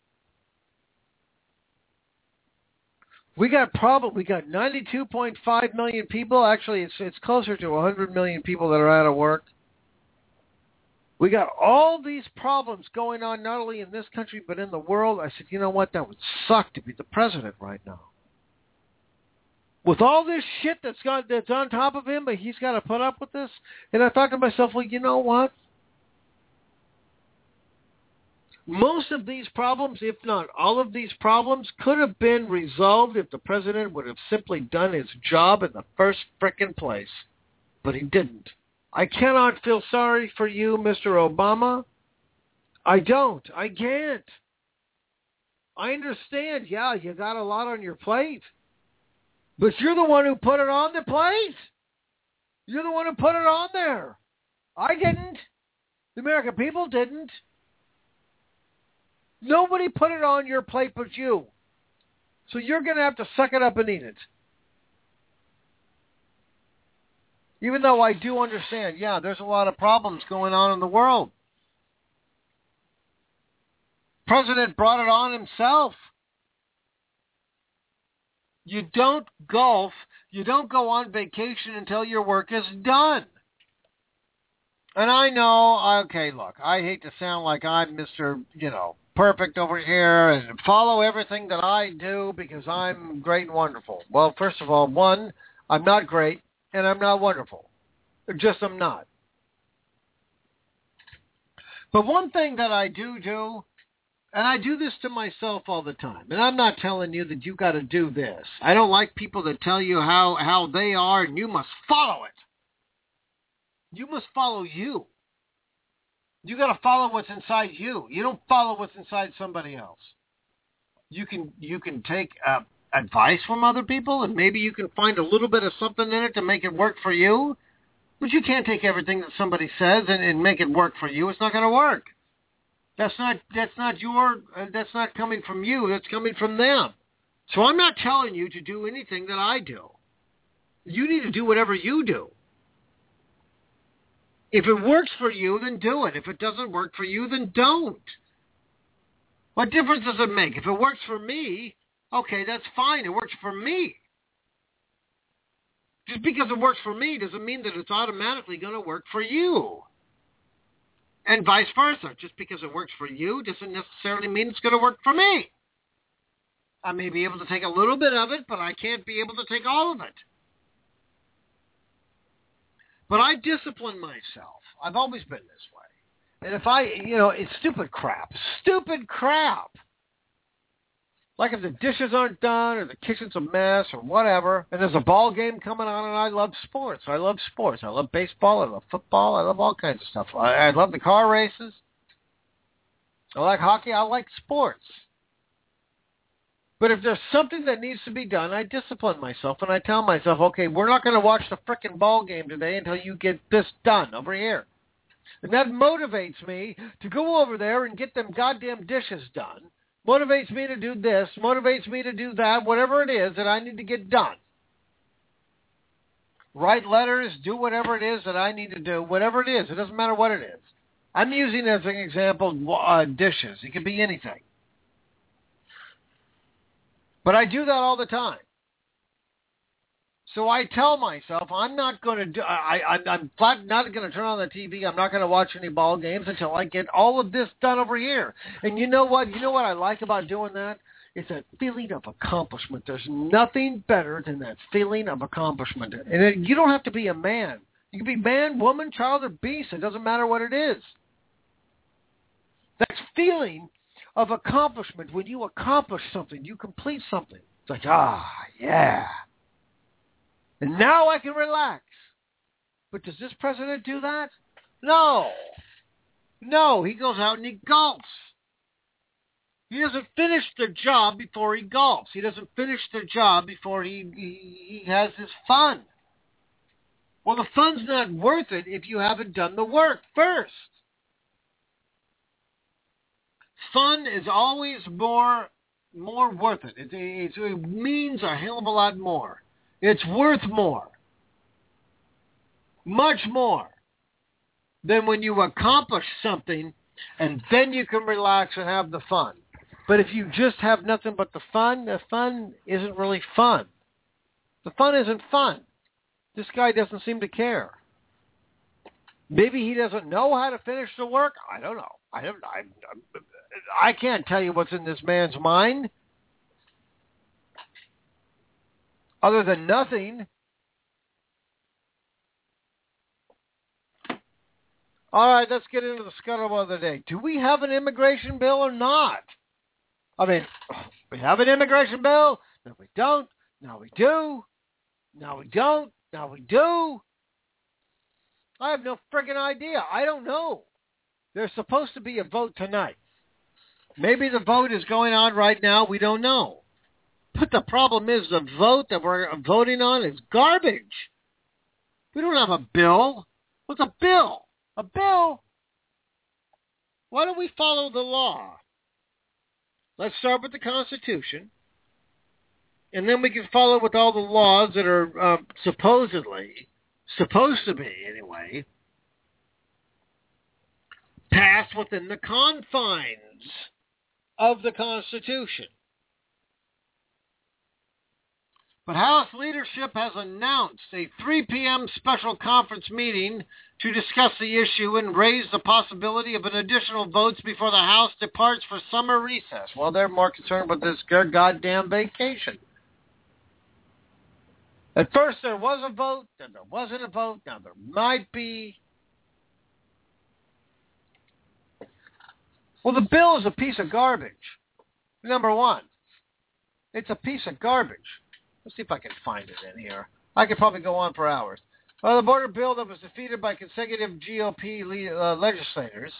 We got 92.5 million people. Actually, it's closer to 100 million people that are out of work. We got all these problems going on, not only in this country, but in the world. I said, you know what? That would suck to be the president right now. With all this shit that's on top of him, but he's got to put up with this. And I thought to myself, well, you know what? Most of these problems, if not all of these problems, could have been resolved if the president would have simply done his job in the first frickin' place. But he didn't. I cannot feel sorry for you, Mr. Obama. I don't. I can't. I understand, yeah, you got a lot on your plate. But you're the one who put it on the plate. You're the one who put it on there. I didn't. The American people didn't. Nobody put it on your plate but you. So you're going to have to suck it up and eat it. Even though I do understand, yeah, there's a lot of problems going on in the world. President brought it on himself. You don't golf, you don't go on vacation until your work is done. And I know, okay, look, I hate to sound like I'm Mr., perfect over here and follow everything that I do because I'm great and wonderful. Well, first of all, one, I'm not great and I'm not wonderful. Just I'm not. But one thing that I do, and I do this to myself all the time, and I'm not telling you that you got to do this. I don't like people that tell you how they are and you must follow it. You must follow you. You got to follow what's inside you. You don't follow what's inside somebody else. You can take advice from other people, and maybe you can find a little bit of something in it to make it work for you. But you can't take everything that somebody says and make it work for you. It's not going to work. That's not coming from you. That's coming from them. So I'm not telling you to do anything that I do. You need to do whatever you do. If it works for you, then do it. If it doesn't work for you, then don't. What difference does it make? If it works for me, okay, that's fine. It works for me. Just because it works for me doesn't mean that it's automatically going to work for you. And vice versa. Just because it works for you doesn't necessarily mean it's going to work for me. I may be able to take a little bit of it, but I can't be able to take all of it. But I discipline myself. I've always been this way. And if it's stupid crap. Stupid crap. Like if the dishes aren't done or the kitchen's a mess or whatever, and there's a ball game coming on, and I love sports. I love sports. I love baseball. I love football. I love all kinds of stuff. I love the car races. I like hockey. I like sports. But if there's something that needs to be done, I discipline myself and I tell myself, okay, we're not going to watch the frickin' ball game today until you get this done over here. And that motivates me to go over there and get them goddamn dishes done. Motivates me to do this, motivates me to do that, whatever it is that I need to get done. Write letters, do whatever it is that I need to do, whatever it is. It doesn't matter what it is. I'm using as an example dishes. It could be anything. But I do that all the time. So I tell myself I'm not going to do. I'm flat not going to turn on the TV. I'm not going to watch any ball games until I get all of this done over here. And you know what? You know what I like about doing that? It's that feeling of accomplishment. There's nothing better than that feeling of accomplishment. And you don't have to be a man. You can be man, woman, child, or beast. It doesn't matter what it is. That feeling of accomplishment, when you accomplish something, you complete something. It's like, yeah. And now I can relax. But does this president do that? No. No, he goes out and he golfs. He doesn't finish the job before he golfs. He doesn't finish the job before he has his fun. Well, the fun's not worth it if you haven't done the work first. Fun is always more worth it. It means a hell of a lot more. It's worth more. Much more than when you accomplish something and then you can relax and have the fun. But if you just have nothing but the fun isn't really fun. The fun isn't fun. This guy doesn't seem to care. Maybe he doesn't know how to finish the work. I don't know. I can't tell you what's in this man's mind. Other than nothing. All right, let's get into the scuttlebutt of the day. Do we have an immigration bill or not? I mean, we have an immigration bill. No, we don't. Now we do. Now we don't. Now we do. I have no friggin' idea. I don't know. There's supposed to be a vote tonight. Maybe the vote is going on right now. We don't know. But the problem is the vote that we're voting on is garbage. We don't have a bill. What's a bill? A bill? Why don't we follow the law? Let's start with the Constitution. And then we can follow with all the laws that are supposed to be anyway, passed within the confines of the Constitution. But House leadership has announced a 3 p.m. special conference meeting to discuss the issue and raise the possibility of an additional votes before the House departs for summer recess. Well, they're more concerned with this goddamn vacation. At first there was a vote, then there wasn't a vote, now there might be. Well, the bill is a piece of garbage. Number one, it's a piece of garbage. Let's see if I can find it in here. I could probably go on for hours. Well, the border bill that was defeated by consecutive GOP legislators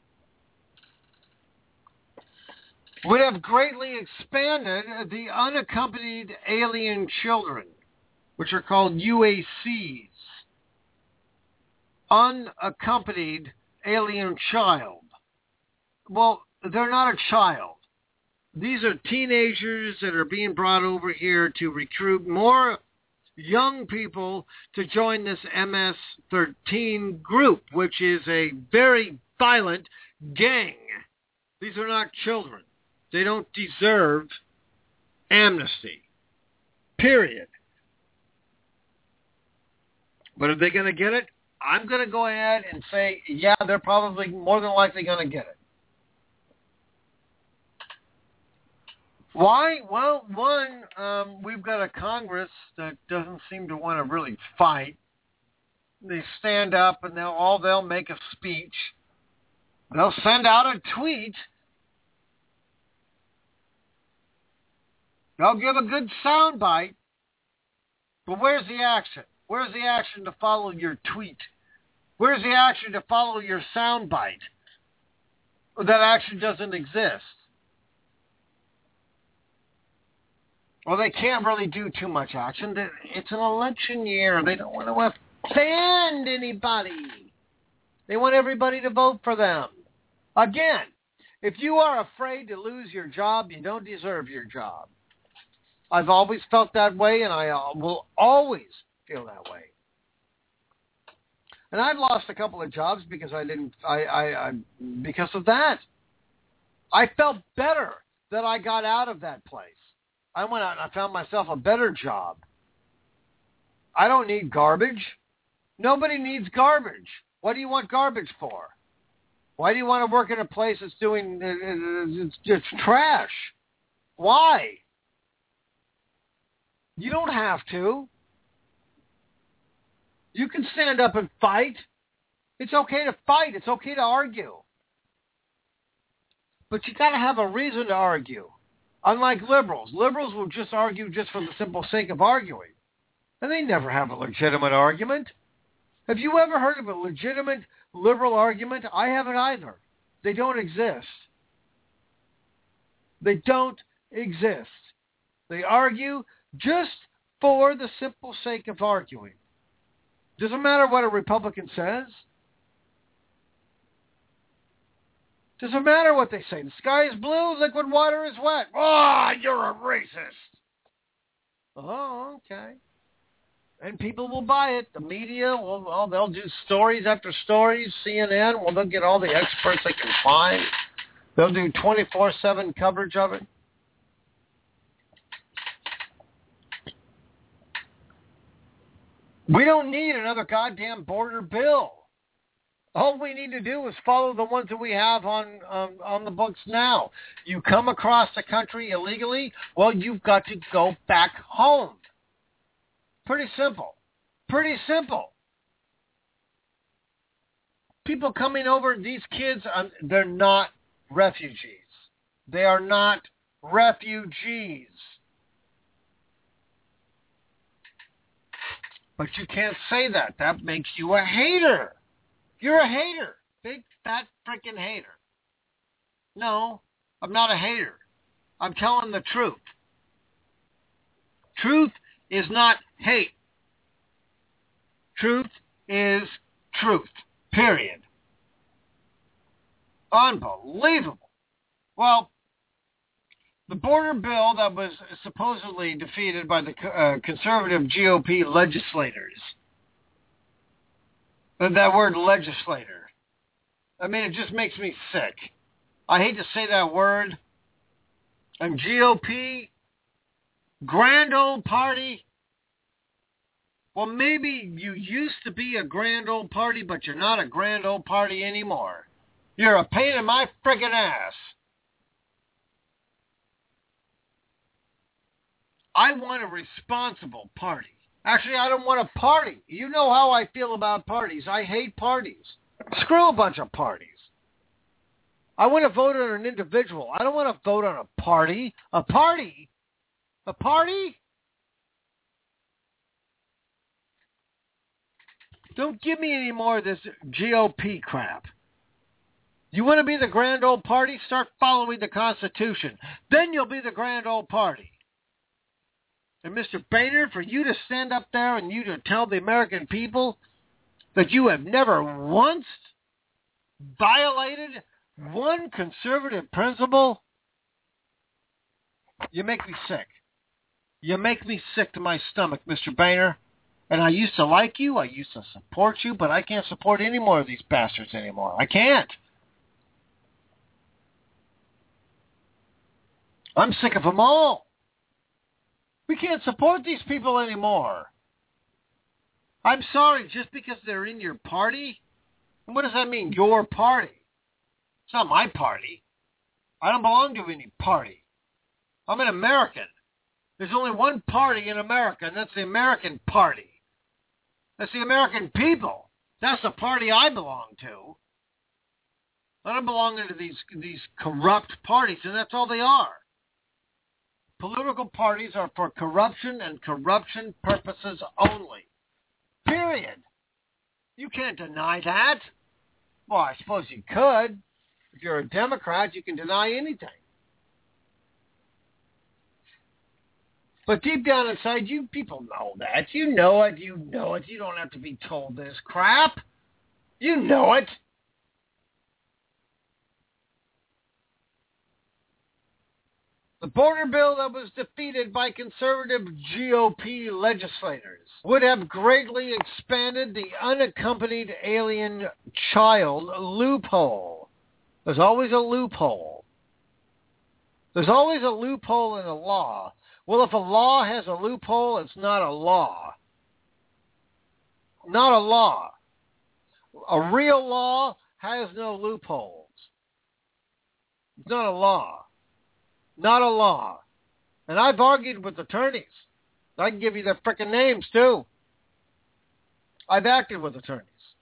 would have greatly expanded the unaccompanied alien children, which are called UACs, unaccompanied alien child. Well, they're not a child. These are teenagers that are being brought over here to recruit more young people to join this MS-13 group, which is a very violent gang. These are not children. They don't deserve amnesty. Period. But are they going to get it? I'm going to go ahead and say, yeah, they're probably more than likely going to get it. Why? Well, one, we've got a Congress that doesn't seem to want to really fight. They stand up and they'll make a speech. They'll send out a tweet. They'll give a good soundbite. But where's the action? Where's the action to follow your tweet? Where's the action to follow your soundbite? That action doesn't exist. Well, they can't really do too much action. It's an election year. They don't want to offend anybody. They want everybody to vote for them. Again, if you are afraid to lose your job, you don't deserve your job. I've always felt that way, and I will always feel that way. And I've lost a couple of jobs because because of that. I felt better that I got out of that place. I went out and I found myself a better job. I don't need garbage. Nobody needs garbage. What do you want garbage for? Why do you want to work in a place that's doing, it's trash? Why? You don't have to. You can stand up and fight. It's okay to fight. It's okay to argue. But you got to have a reason to argue. Unlike liberals. Liberals will just argue just for the simple sake of arguing. And they never have a legitimate argument. Have you ever heard of a legitimate liberal argument? I haven't either. They don't exist. They don't exist. They argue just for the simple sake of arguing. Doesn't matter what a Republican says. Doesn't matter what they say. The sky is blue, liquid water is wet. Oh, you're a racist. Oh, okay. And people will buy it. The media, they'll do stories after stories. CNN, they'll get all the experts they can find. They'll do 24/7 coverage of it. We don't need another goddamn border bill. All we need to do is follow the ones that we have on the books now. You come across the country illegally, well, you've got to go back home. Pretty simple. Pretty simple. People coming over, these kids, they're not refugees. They are not refugees. But you can't say that. That makes you a hater. You're a hater. Big, fat, freaking hater. No, I'm not a hater. I'm telling the truth. Truth is not hate. Truth is truth. Period. Unbelievable. Well, the border bill that was supposedly defeated by the conservative GOP legislators. That word legislator. I mean, it just makes me sick. I hate to say that word. And GOP, grand old party. Well, maybe you used to be a grand old party, but you're not a grand old party anymore. You're a pain in my friggin' ass. I want a responsible party. Actually, I don't want a party. You know how I feel about parties. I hate parties. Screw a bunch of parties. I want to vote on an individual. I don't want to vote on a party. A party? A party? Don't give me any more of this GOP crap. You want to be the grand old party? Start following the Constitution. Then you'll be the grand old party. And Mr. Boehner, for you to stand up there and you to tell the American people that you have never once violated one conservative principle, you make me sick. You make me sick to my stomach, Mr. Boehner. And I used to like you. I used to support you, but I can't support any more of these bastards anymore. I can't. I'm sick of them all. We can't support these people anymore. I'm sorry, just because they're in your party? What does that mean, your party? It's not my party. I don't belong to any party. I'm an American. There's only one party in America, and that's the American Party. That's the American people. That's the party I belong to. I don't belong to these corrupt parties, and that's all they are. Political parties are for corruption and corruption purposes only. Period. You can't deny that. Well, I suppose you could. If you're a Democrat, you can deny anything. But deep down inside, you people know that. You know it. You know it. You don't have to be told this crap. You know it. The border bill that was defeated by conservative GOP legislators would have greatly expanded the unaccompanied alien child loophole. There's always a loophole. There's always a loophole in a law. Well, if a law has a loophole, it's not a law. Not a law. A real law has no loopholes. It's not a law. Not a law. And I've argued with attorneys. I can give you their frickin' names, too. I've acted with attorneys.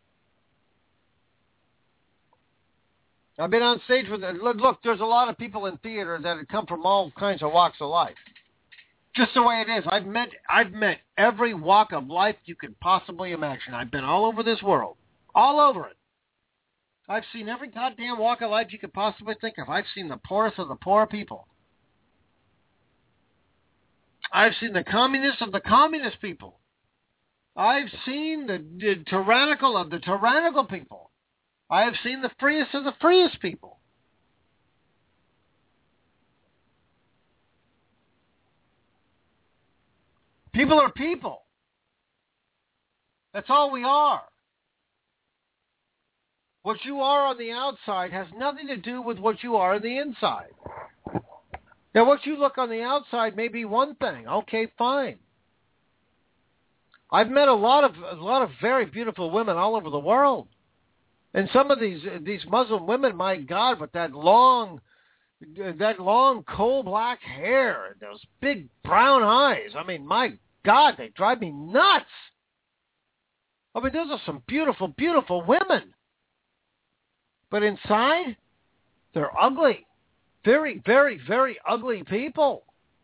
I've been on stage with them. Look, there's a lot of people in theater that have come from all kinds of walks of life. Just the way it is. I've met every walk of life you could possibly imagine. I've been all over this world. All over it. I've seen every goddamn walk of life you could possibly think of. I've seen the poorest of the poor people. I've seen the communists of the communist people. I've seen the tyrannical of the tyrannical people. I have seen the freest of the freest people. People are people. That's all we are. What you are on the outside has nothing to do with what you are on the inside. Now, what you look on the outside may be one thing. Okay, fine. I've met a lot of very beautiful women all over the world. And some of these Muslim women, my God, with that long coal black hair, and those big brown eyes. I mean, my God, they drive me nuts. I mean, those are some beautiful, beautiful women. But inside, they're ugly. Very, very, very ugly people.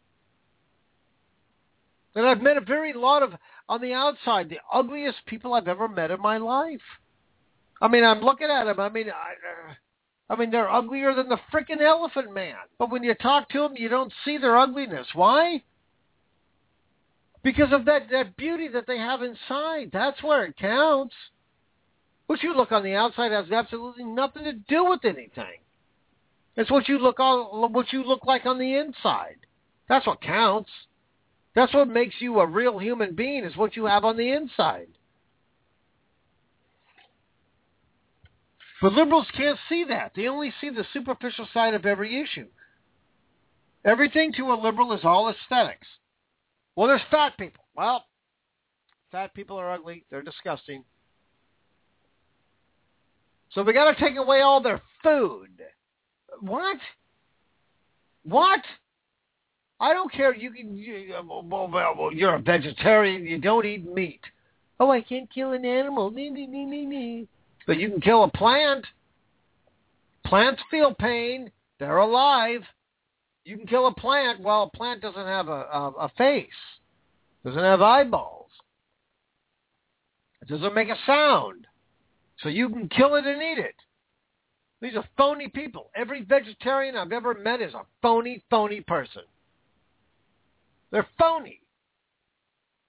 And I've met a very lot of, on the outside, the ugliest people I've ever met in my life. I mean, I'm looking at them. I mean, they're uglier than the frickin' Elephant Man. But when you talk to them, you don't see their ugliness. Why? Because of that beauty that they have inside. That's where it counts. What you look on the outside has absolutely nothing to do with anything. It's what you look like on the inside. That's what counts. That's what makes you a real human being, is what you have on the inside. But liberals can't see that. They only see the superficial side of every issue. Everything to a liberal is all aesthetics. Well, there's fat people. Well, fat people are ugly. They're disgusting. So we got to take away all their food. What? What? I don't care. You're a vegetarian. You don't eat meat. Oh, I can't kill an animal. But you can kill a plant. Plants feel pain. They're alive. You can kill a plant. Well, a plant doesn't have a face. Doesn't have eyeballs. It doesn't make a sound. So you can kill it and eat it. These are phony people. Every vegetarian I've ever met is a phony, phony person. They're phony.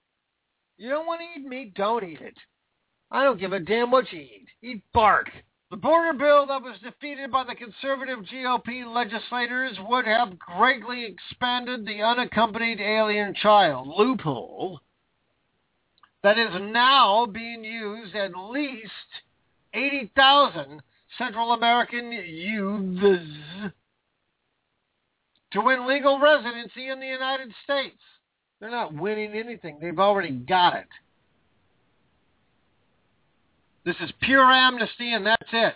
You don't want to eat meat? Don't eat it. I don't give a damn what you eat. Eat bark. The border bill that was defeated by the conservative GOP legislators would have greatly expanded the unaccompanied alien child loophole that is now being used at least 80,000 Central American youths to win legal residency in the United States. They're not winning anything. They've already got it. This is pure amnesty, and that's it.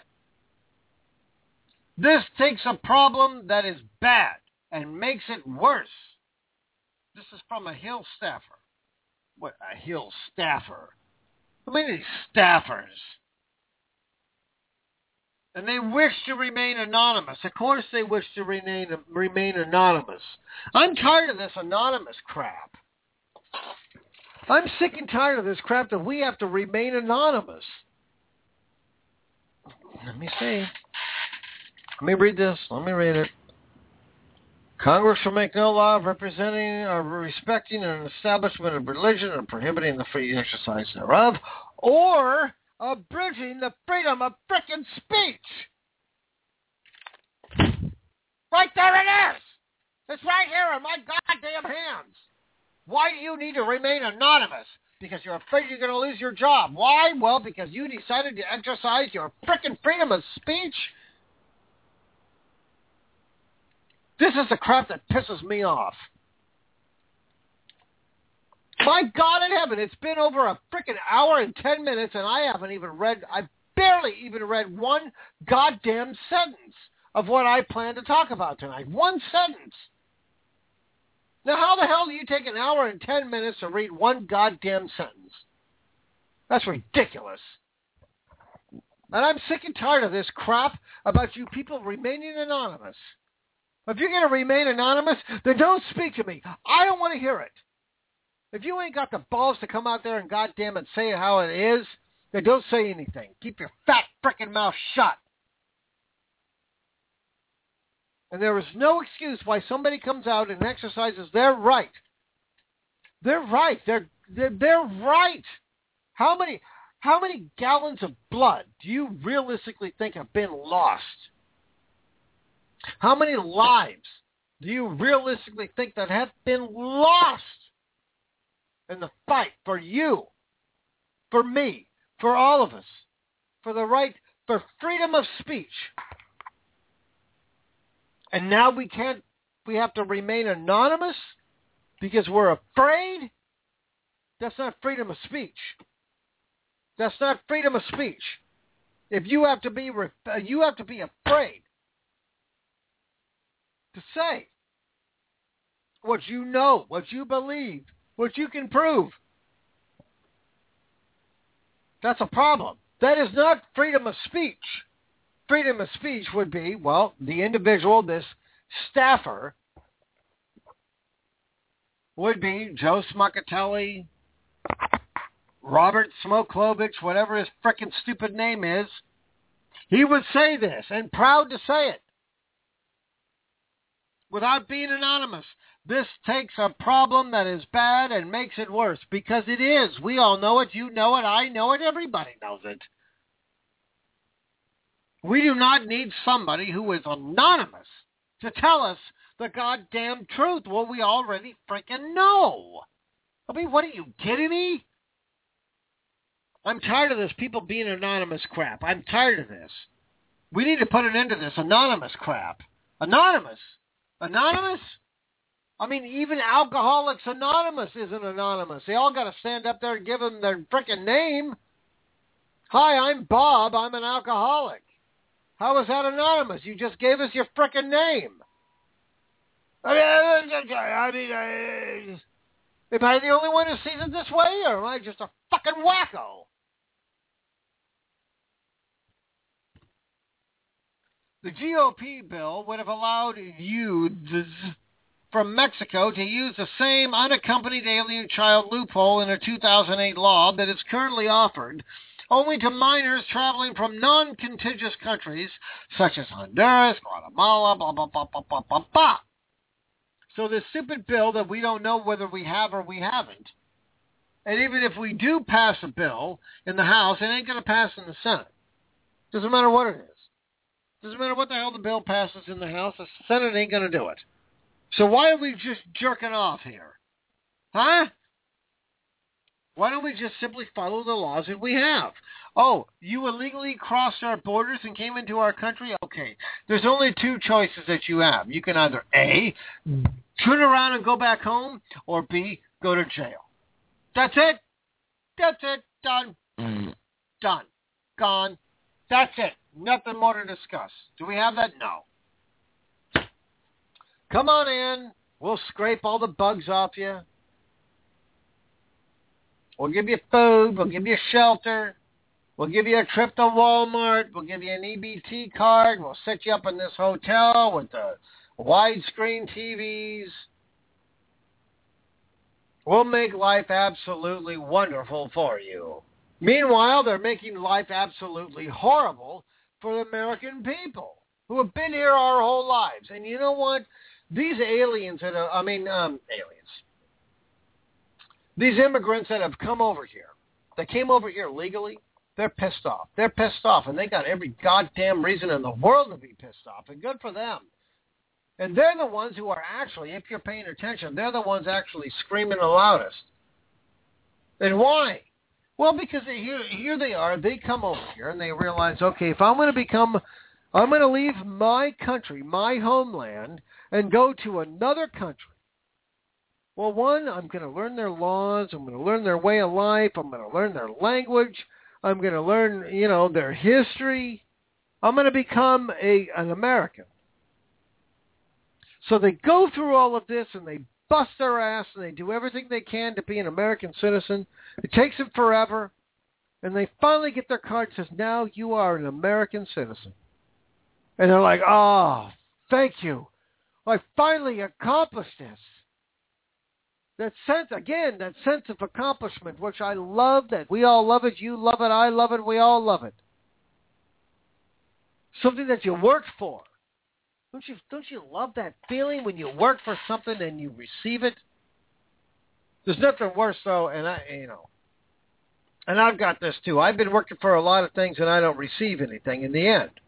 This takes a problem that is bad and makes it worse. This is from a Hill staffer. What, a Hill staffer? How many staffers? And they wish to remain anonymous. Of course they wish to remain anonymous. I'm tired of this anonymous crap. I'm sick and tired of this crap that we have to remain anonymous. Let me see. Let me read this. Let me read it. Congress shall make no law representing or respecting an establishment of religion or prohibiting the free exercise thereof, or abridging the freedom of frickin' speech. Right there it is. It's right here in my goddamn hands. Why do you need to remain anonymous? Because you're afraid you're going to lose your job. Why? Well, because you decided to exercise your frickin' freedom of speech. This is the crap that pisses me off. My God in heaven, it's been over a frickin' hour and 10 minutes, and I've barely even read one goddamn sentence of what I plan to talk about tonight. One sentence. Now, how the hell do you take an hour and 10 minutes to read one goddamn sentence? That's ridiculous. And I'm sick and tired of this crap about you people remaining anonymous. If you're going to remain anonymous, then don't speak to me. I don't want to hear it. If you ain't got the balls to come out there and goddamn it say it how it is, then don't say anything. Keep your fat frickin' mouth shut. And there is no excuse why somebody comes out and exercises their right. They're right. They're right. How many gallons of blood do you realistically think have been lost? How many lives do you realistically think that have been lost in the fight for you, for me, for all of us, for the right, for freedom of speech? And now we have to remain anonymous because we're afraid? That's not freedom of speech. That's not freedom of speech. If you have to be afraid to say what you know, what you believe, what you can prove. That's a problem. That is not freedom of speech. Freedom of speech would be, well, the individual, this staffer, would be Joe Smuckatelli, Robert Smoklovich, whatever his frickin' stupid name is. He would say this, and proud to say it, without being anonymous. This takes a problem that is bad and makes it worse, because it is. We all know it. You know it. I know it. Everybody knows it. We do not need somebody who is anonymous to tell us the goddamn truth. Well, we already freaking know. I mean, what are you kidding me? I'm tired of this people being anonymous crap. I'm tired of this. We need to put an end to this anonymous crap. Anonymous? Anonymous? I mean, even Alcoholics Anonymous isn't anonymous. They all got to stand up there and give them their frickin' name. Hi, I'm Bob. I'm an alcoholic. How is that anonymous? You just gave us your frickin' name. I mean, am I the only one who sees it this way, or am I just a fucking wacko? The GOP bill would have allowed youths from Mexico to use the same unaccompanied alien child loophole in a 2008 law that is currently offered only to minors traveling from non-contiguous countries such as Honduras, Guatemala, blah, blah, blah, blah, blah, blah, blah. So this stupid bill that we don't know whether we have or we haven't, and even if we do pass a bill in the House, it ain't going to pass in the Senate. Doesn't matter what it is. Doesn't matter what the hell the bill passes in the House. The Senate ain't going to do it. So why are we just jerking off here? Huh? Why don't we just simply follow the laws that we have? Oh, you illegally crossed our borders and came into our country? Okay. There's only two choices that you have. You can either A, turn around and go back home, or B, go to jail. That's it. That's it. Done. Done. Gone. That's it. Nothing more to discuss. Do we have that? No. Come on in. We'll scrape all the bugs off you. We'll give you food. We'll give you shelter. We'll give you a trip to Walmart. We'll give you an EBT card. We'll set you up in this hotel with the widescreen TVs. We'll make life absolutely wonderful for you. Meanwhile, they're making life absolutely horrible for the American people who have been here our whole lives. And you know what? These aliens that are, these immigrants that have come over here, that came over here legally, they're pissed off. They're pissed off, and they got every goddamn reason in the world to be pissed off, and good for them. And they're the ones who are actually, if you're paying attention, they're the ones actually screaming the loudest. And why? Well, because here they are. They come over here, and they realize, okay, if I'm going to leave my country, my homeland, and go to another country. Well, one, I'm going to learn their laws. I'm going to learn their way of life. I'm going to learn their language. I'm going to learn, their history. I'm going to become an American. So they go through all of this, and they bust their ass, and they do everything they can to be an American citizen. It takes them forever, and they finally get their card that says, now you are an American citizen. And they're like, oh, thank you. I finally accomplished this. That sense of accomplishment, which I love, that we all love it, you love it, I love it, we all love it. Something that you worked for. Don't you love that feeling when you work for something and you receive it? There's nothing worse though, and I've got this too. I've been working for a lot of things and I don't receive anything in the end.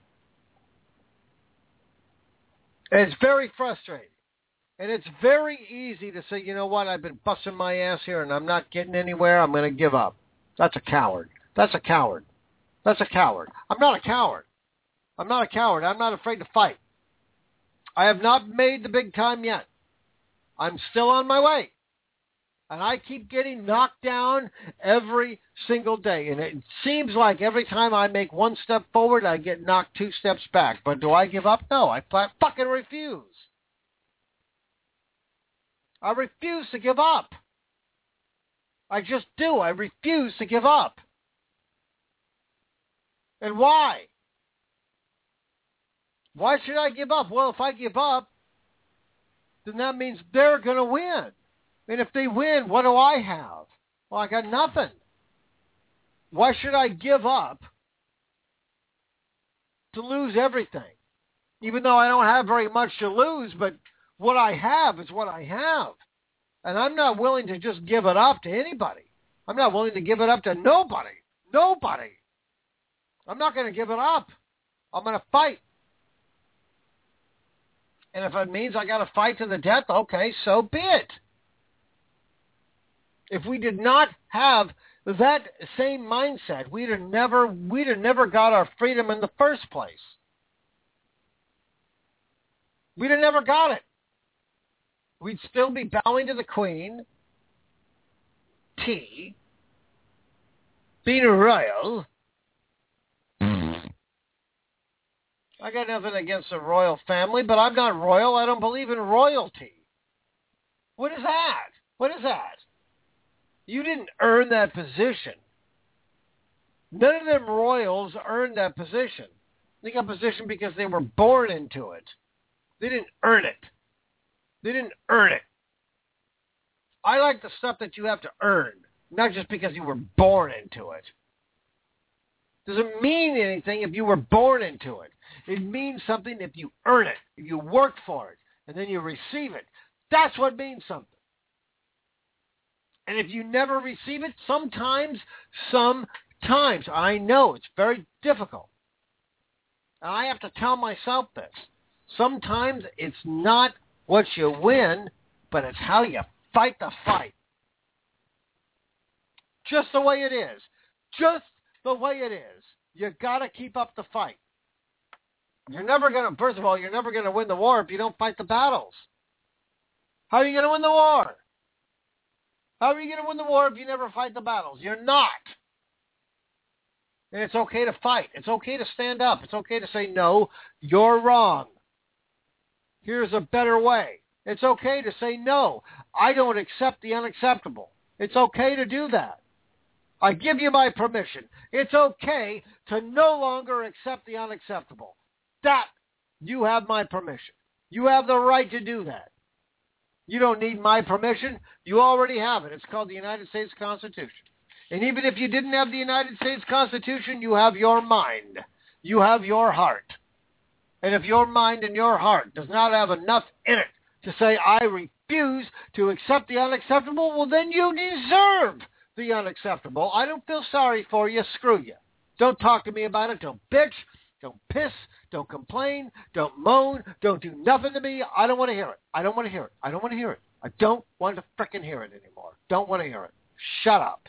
And it's very frustrating. And it's very easy to say, you know what, I've been busting my ass here and I'm not getting anywhere. I'm going to give up. That's a coward. That's a coward. That's a coward. I'm not a coward. I'm not a coward. I'm not afraid to fight. I have not made the big time yet. I'm still on my way. And I keep getting knocked down every single day. And it seems like every time I make one step forward, I get knocked 2 steps back. But do I give up? No, I fucking refuse. I refuse to give up. I just do. I refuse to give up. And why? Why should I give up? Well, if I give up, then that means they're going to win. And if they win, what do I have? Well, I got nothing. Why should I give up to lose everything? Even though I don't have very much to lose, but what I have is what I have. And I'm not willing to just give it up to anybody. I'm not willing to give it up to nobody. Nobody. I'm not going to give it up. I'm going to fight. And if it means I got to fight to the death, okay, so be it. If we did not have that same mindset, we'd have never got our freedom in the first place. We'd have never got it. We'd still be bowing to the Queen, tea, being royal. I got nothing against the royal family, but I'm not royal. I don't believe in royalty. What is that? What is that? You didn't earn that position. None of them royals earned that position. They got position because they were born into it. They didn't earn it. They didn't earn it. I like the stuff that you have to earn, not just because you were born into it. Doesn't mean anything if you were born into it. It means something if you earn it, if you work for it, and then you receive it. That's what means something. And if you never receive it, sometimes, I know it's very difficult. And I have to tell myself this. Sometimes it's not what you win, but it's how you fight the fight. Just the way it is. Just the way it is. You got to keep up the fight. You're never going to, first of all, you're never going to win the war if you don't fight the battles. How are you going to win the war? How are you going to win the war if you never fight the battles? You're not. And it's okay to fight. It's okay to stand up. It's okay to say, no, you're wrong. Here's a better way. It's okay to say, no, I don't accept the unacceptable. It's okay to do that. I give you my permission. It's okay to no longer accept the unacceptable. That, you have my permission. You have the right to do that. You don't need my permission. You already have it. It's called the United States Constitution. And even if you didn't have the United States Constitution, you have your mind. You have your heart. And if your mind and your heart does not have enough in it to say, I refuse to accept the unacceptable, well, then you deserve the unacceptable. I don't feel sorry for you. Screw you. Don't talk to me about it. Don't bitch. Don't piss. Don't complain. Don't moan. Don't do nothing to me. I don't want to hear it. I don't want to hear it. I don't want to hear it. I don't want to frickin' hear it anymore. Don't want to hear it. Shut up.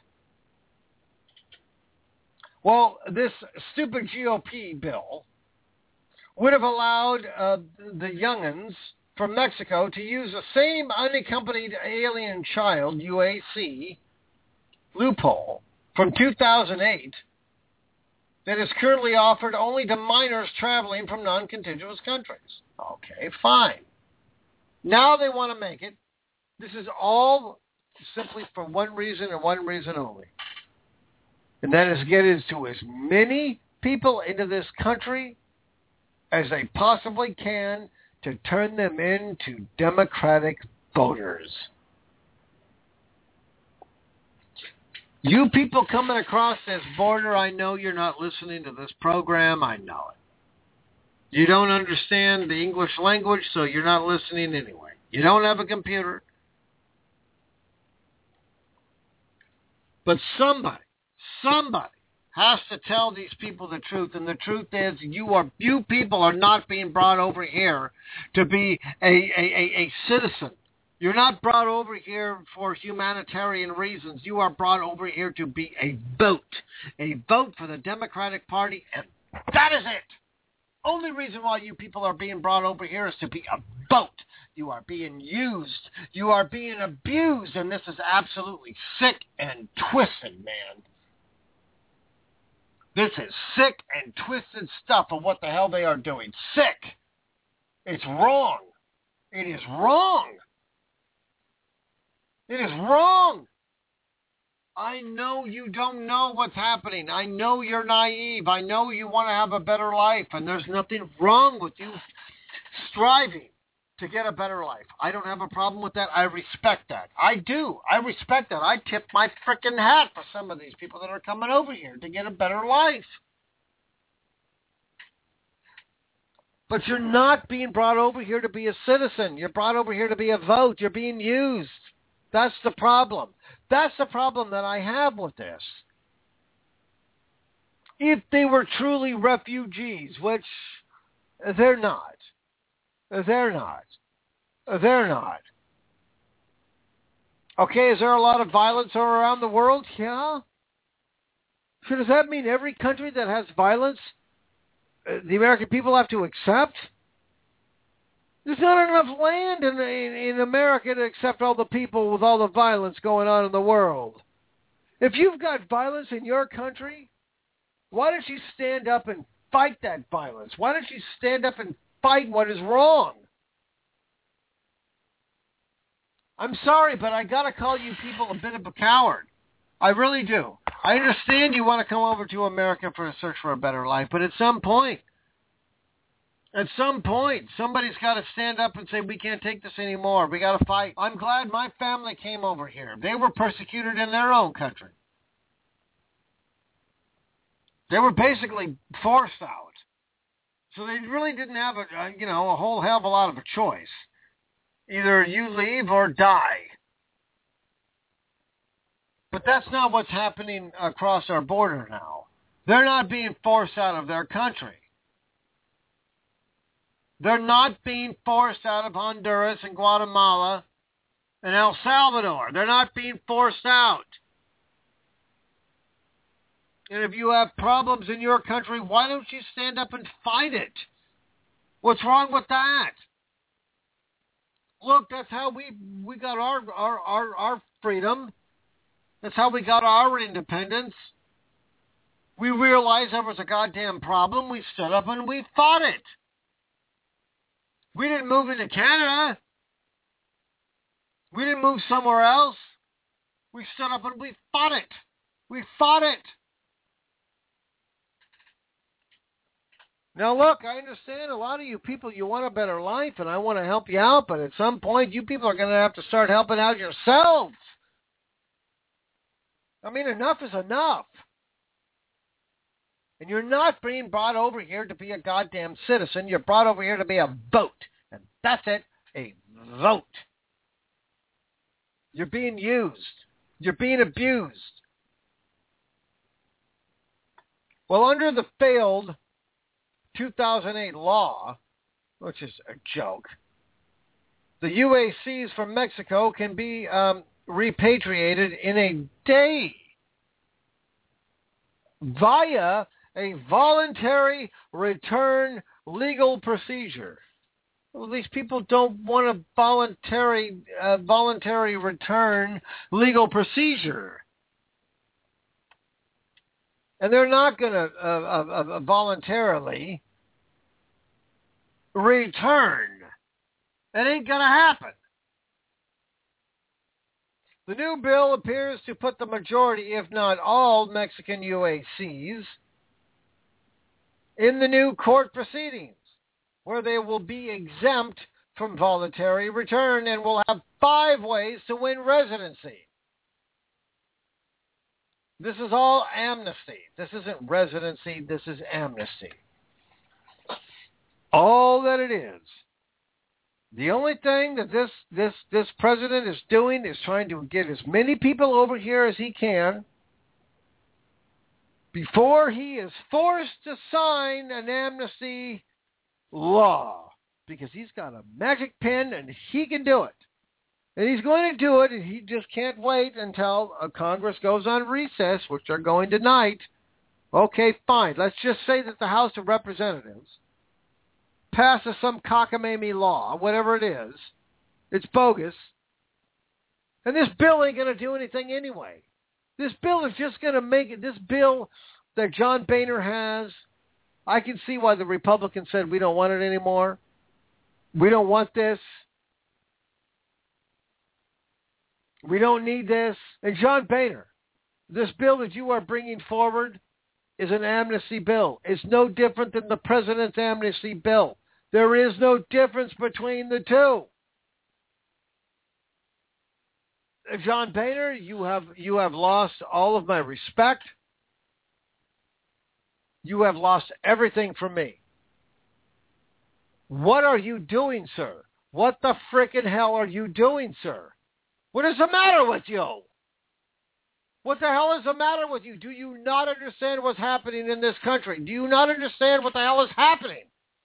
Well, this stupid GOP bill would have allowed the young'uns from Mexico to use the same unaccompanied alien child, UAC, loophole from 2008 that is currently offered only to minors traveling from non-contiguous countries. Okay, fine. Now they want to make it. This is all simply for one reason and one reason only. And that is get into as many people into this country as they possibly can to turn them into Democratic voters. You people coming across this border, I know you're not listening to this program. I know it. You don't understand the English language, so you're not listening anyway. You don't have a computer. But somebody has to tell these people the truth, and the truth is you people are not being brought over here to be a citizen. You're not brought over here for humanitarian reasons. You are brought over here to be a vote for the Democratic Party, and that is it. Only reason why you people are being brought over here is to be a vote. You are being used. You are being abused, and this is absolutely sick and twisted, man. This is sick and twisted stuff of what the hell they are doing. Sick. It's wrong. It is wrong. It is wrong. I know you don't know what's happening. I know you're naive. I know you want to have a better life, and there's nothing wrong with you striving to get a better life. I don't have a problem with that. I respect that. I do. I respect that. I tip my frickin' hat for some of these people that are coming over here to get a better life. But you're not being brought over here to be a citizen. You're brought over here to be a vote. You're being used. That's the problem. That's the problem that I have with this. If they were truly refugees, which they're not. They're not. They're not. Okay, is there a lot of violence around the world? Yeah. So does that mean every country that has violence, the American people have to accept? There's not enough land in America to accept all the people with all the violence going on in the world. If you've got violence in your country, why don't you stand up and fight that violence? Why don't you stand up and fight what is wrong? I'm sorry, but I got to call you people a bit of a coward. I really do. I understand you want to come over to America for a search for a better life, but at some point, somebody's got to stand up and say, we can't take this anymore. We got to fight. I'm glad my family came over here. They were persecuted in their own country. They were basically forced out. So they really didn't have a whole hell of a lot of a choice. Either you leave or die. But that's not what's happening across our border now. They're not being forced out of their country. They're not being forced out of Honduras and Guatemala and El Salvador. They're not being forced out. And if you have problems in your country, why don't you stand up and fight it? What's wrong with that? Look, that's how we got our freedom. That's how we got our independence. We realized there was a goddamn problem. We stood up and we fought it. We didn't move into Canada. We didn't move somewhere else. We stood up and we fought it. We fought it. Now look, I understand a lot of you people, you want a better life and I want to help you out, but at some point you people are going to have to start helping out yourselves. I mean, enough is enough. And you're not being brought over here to be a goddamn citizen. You're brought over here to be a vote. And that's it, a vote. You're being used. You're being abused. Well, under the failed 2008 law, which is a joke, the UACs from Mexico can be repatriated in a day via a voluntary return legal procedure. Well, these people don't want a voluntary return legal procedure. And they're not going to voluntarily return. It ain't going to happen. The new bill appears to put the majority, if not all, Mexican UACs in the new court proceedings, where they will be exempt from voluntary return and will have 5 ways to win residency. This is all amnesty. This isn't residency. This is amnesty. All that it is. The only thing that this president is doing is trying to get as many people over here as he can before he is forced to sign an amnesty law, because he's got a magic pen and he can do it. And he's going to do it, and he just can't wait until Congress goes on recess, which they're going tonight. Okay, fine. Let's just say that the House of Representatives passes some cockamamie law, whatever it is. It's bogus. And this bill ain't going to do anything anyway. This bill is just going to make it, this bill that John Boehner has, I can see why the Republicans said we don't want it anymore. We don't want this. We don't need this. And John Boehner, this bill that you are bringing forward is an amnesty bill. It's no different than the president's amnesty bill. There is no difference between the two. John Boehner, you have lost all of my respect. You have lost everything from me. What are you doing, sir? What the frickin' hell are you doing, sir? What is the matter with you? What the hell is the matter with you? Do you not understand what's happening in this country? Do you not understand what the hell is happening?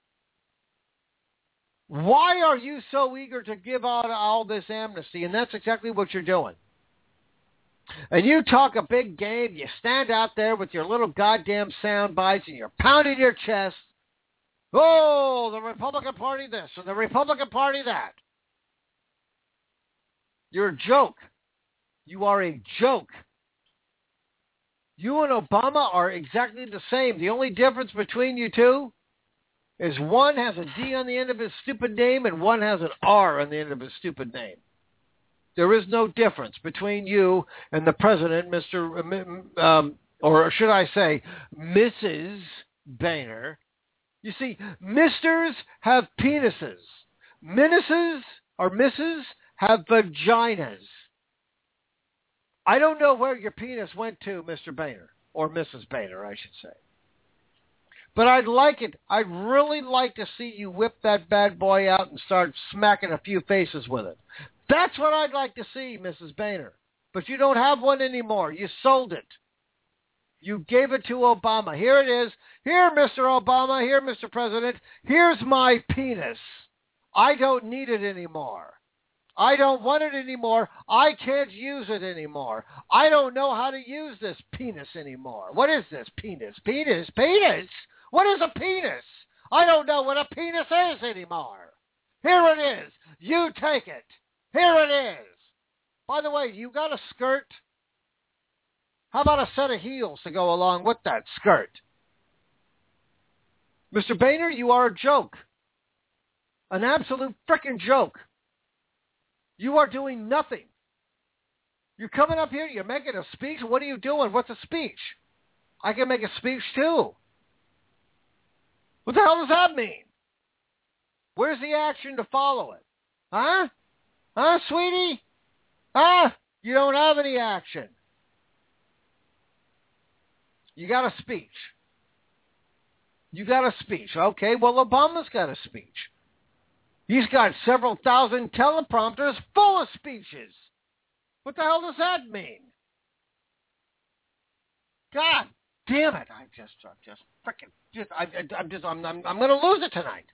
Why are you so eager to give out all this amnesty? And that's exactly what you're doing. And you talk a big game. You stand out there with your little goddamn sound bites and you're pounding your chest. Oh, the Republican Party this and the Republican Party that. You're a joke. You are a joke. You and Obama are exactly the same. The only difference between you two is one has a D on the end of his stupid name and one has an R on the end of his stupid name. There is no difference between you and the president, or should I say, Mrs. Boehner. You see, misters have penises. Mrs. have vaginas. I don't know where your penis went to, Mr. Boehner, or Mrs. Boehner, I should say. But I'd really like to see you whip that bad boy out and start smacking a few faces with it. That's what I'd like to see, Mrs. Boehner. But you don't have one anymore. You sold it. You gave it to Obama. Here it is. Here, Mr. Obama. Here, Mr. President. Here's my penis. I don't need it anymore. I don't want it anymore. I can't use it anymore. I don't know how to use this penis anymore. What is this penis? Penis? Penis? What is a penis? I don't know what a penis is anymore. Here it is. You take it. Here it is. By the way, you got a skirt? How about a set of heels to go along with that skirt? Mr. Boehner, you are a joke. An absolute frickin' joke. You are doing nothing. You're coming up here, you're making a speech. What are you doing? What's a speech? I can make a speech too. What the hell does that mean? Where's the action to follow it? Huh? Huh, sweetie? Huh? You don't have any action. You got a speech. You got a speech. Okay, well, Obama's got a speech. He's got several thousand teleprompters full of speeches. What the hell does that mean? God damn it! I'm going to lose it tonight.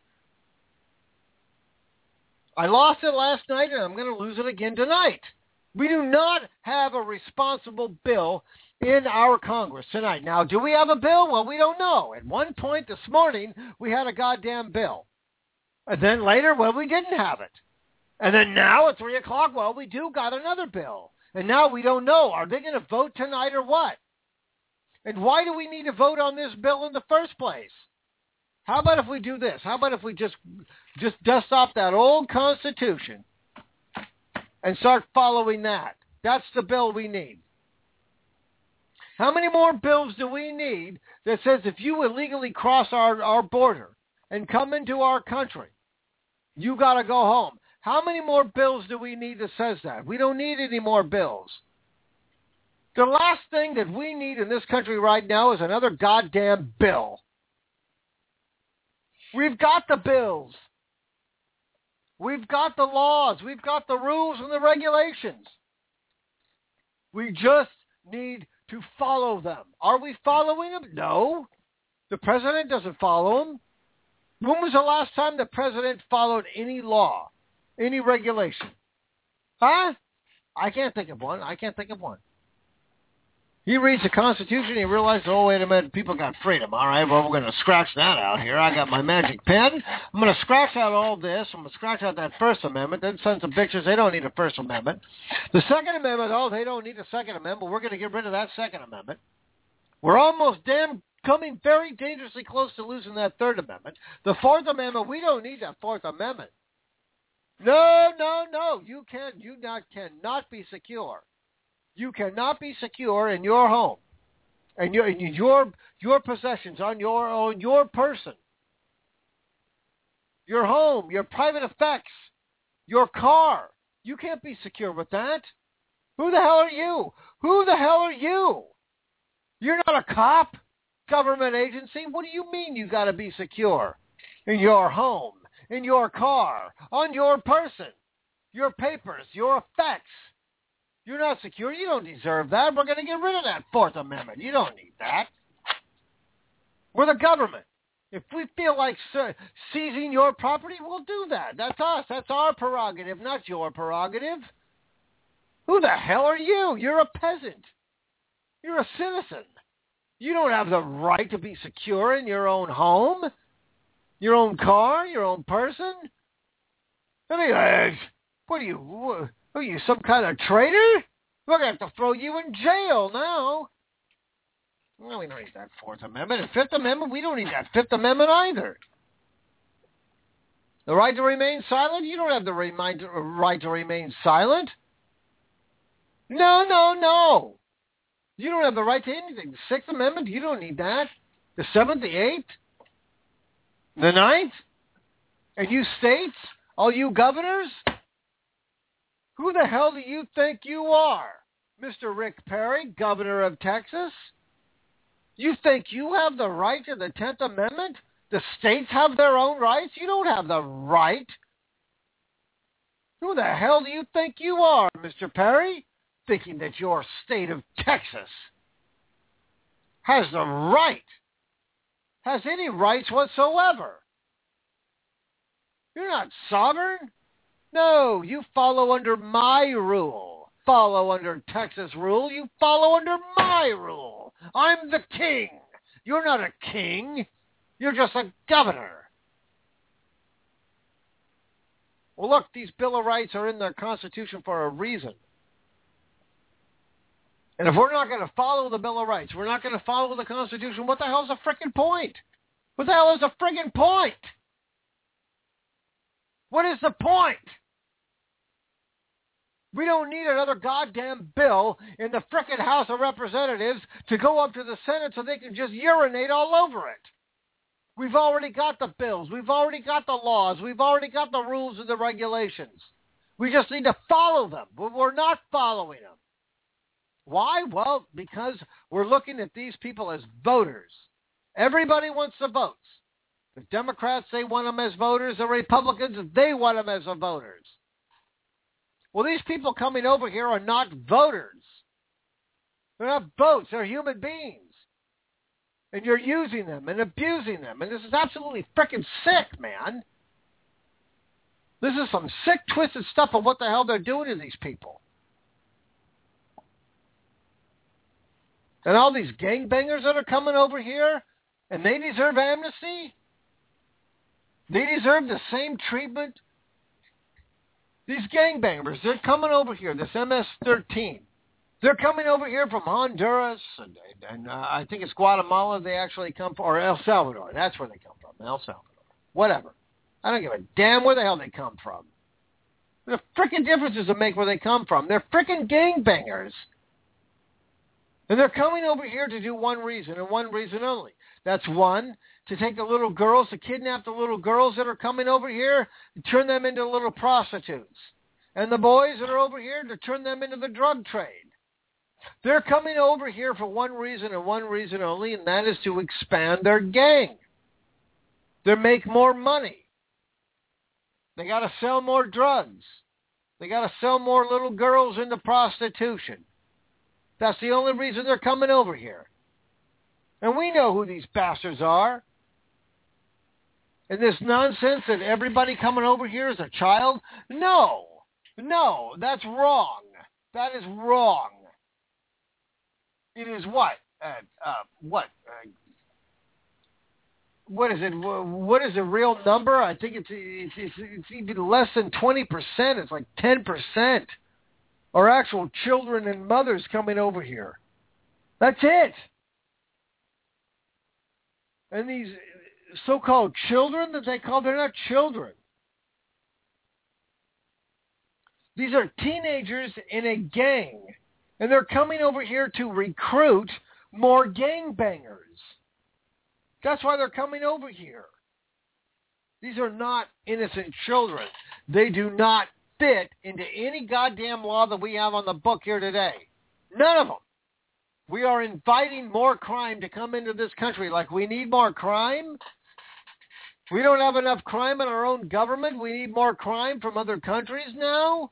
I lost it last night, and I'm going to lose it again tonight. We do not have a responsible bill in our Congress tonight. Now, do we have a bill? Well, we don't know. At one point this morning, we had a goddamn bill. And then later, well, we didn't have it. And then now at 3 o'clock, well, we do got another bill. And now we don't know. Are they going to vote tonight or what? And why do we need to vote on this bill in the first place? How about if we do this? How about if we just dust off that old Constitution and start following that? That's the bill we need. How many more bills do we need that says if you illegally cross our border and come into our country, you got to go home? How many more bills do we need that says that? We don't need any more bills. The last thing that we need in this country right now is another goddamn bill. We've got the bills. We've got the laws. We've got the rules and the regulations. We just need to follow them. Are we following them? No. The president doesn't follow them. When was the last time the president followed any law, any regulation? Huh? I can't think of one. He reads the Constitution, he realizes, oh, wait a minute, people got freedom. All right, well, we're going to scratch that out here. I got my magic pen. I'm going to scratch out all this. I'm going to scratch out that First Amendment. Then send some pictures. They don't need a First Amendment. The Second Amendment, oh, they don't need a Second Amendment. We're going to get rid of that Second Amendment. We're almost coming very dangerously close to losing that Third Amendment. The Fourth Amendment, we don't need that Fourth Amendment. No. You cannot be secure. You cannot be secure in your home and your possessions on your person, your home, your private effects, your car. You can't be secure with that. Who the hell are you? Who the hell are you? You're not a cop, government agency. What do you mean you got to be secure in your home, in your car, on your person, your papers, your effects? You're not secure. You don't deserve that. We're going to get rid of that Fourth Amendment. You don't need that. We're the government. If we feel like seizing your property, we'll do that. That's us. That's our prerogative, not your prerogative. Who the hell are you? You're a peasant. You're a citizen. You don't have the right to be secure in your own home, your own car, your own person. I mean, what are you... Are you some kind of traitor? We're going to have to throw you in jail now. Well, we don't need that Fourth Amendment. And Fifth Amendment, we don't need that Fifth Amendment either. The right to remain silent? You don't have the right to remain silent. No. You don't have the right to anything. The Sixth Amendment, you don't need that. The Seventh, the Eighth, the Ninth, and you states, all you governors... Who the hell do you think you are, Mr. Rick Perry, governor of Texas? You think you have the right to the 10th Amendment? The states have their own rights? You don't have the right. Who the hell do you think you are, Mr. Perry, thinking that you're state of Texas? has the right, has any rights whatsoever. You're not sovereign. No, you follow under my rule. Follow under Texas rule. You follow under my rule. I'm the king. You're not a king. You're just a governor. Well, look, these Bill of Rights are in their Constitution for a reason. And if we're not going to follow the Bill of Rights, we're not going to follow the Constitution, what the hell's the frickin' point? What the hell is the friggin' point? What is the point? We don't need another goddamn bill in the frickin' House of Representatives to go up to the Senate so they can just urinate all over it. We've already got the bills. We've already got the laws. We've already got the rules and the regulations. We just need to follow them, but we're not following them. Why? Well, because we're looking at these people as voters. Everybody wants the votes. The Democrats, they want them as voters. The Republicans, they want them as voters. Well, these people coming over here are not voters. They're not votes. They're human beings. And you're using them and abusing them. And this is absolutely freaking sick, man. This is some sick, twisted stuff of what the hell they're doing to these people. And all these gangbangers that are coming over here, and they deserve amnesty? They deserve the same treatment? These gangbangers, they're coming over here, this MS-13. They're coming over here from Honduras, and I think it's Guatemala they actually come from, or El Salvador. That's where they come from, El Salvador. Whatever. I don't give a damn where the hell they come from. The frickin' difference does it make where they come from. They're frickin' gangbangers. And they're coming over here to do one reason, and one reason only. That's one, to take the little girls, to kidnap the little girls that are coming over here, and turn them into little prostitutes. And the boys that are over here, to turn them into the drug trade. They're coming over here for one reason and one reason only, and that is to expand their gang. They make more money. They got to sell more drugs. They got to sell more little girls into prostitution. That's the only reason they're coming over here. And we know who these bastards are. And this nonsense that everybody coming over here is a child? No, that's wrong. That is wrong. It is what? What is it? What is the real number? I think it's even less than 20%. It's like 10%. Are actual children and mothers coming over here. That's it. And these so-called children that they call, they're not children. These are teenagers in a gang. And they're coming over here to recruit more gangbangers. That's why they're coming over here. These are not innocent children. They do not fit into any goddamn law that we have on the book here today. None of them. We are inviting more crime to come into this country. Like we need more crime? We don't have enough crime in our own government. We need more crime from other countries now?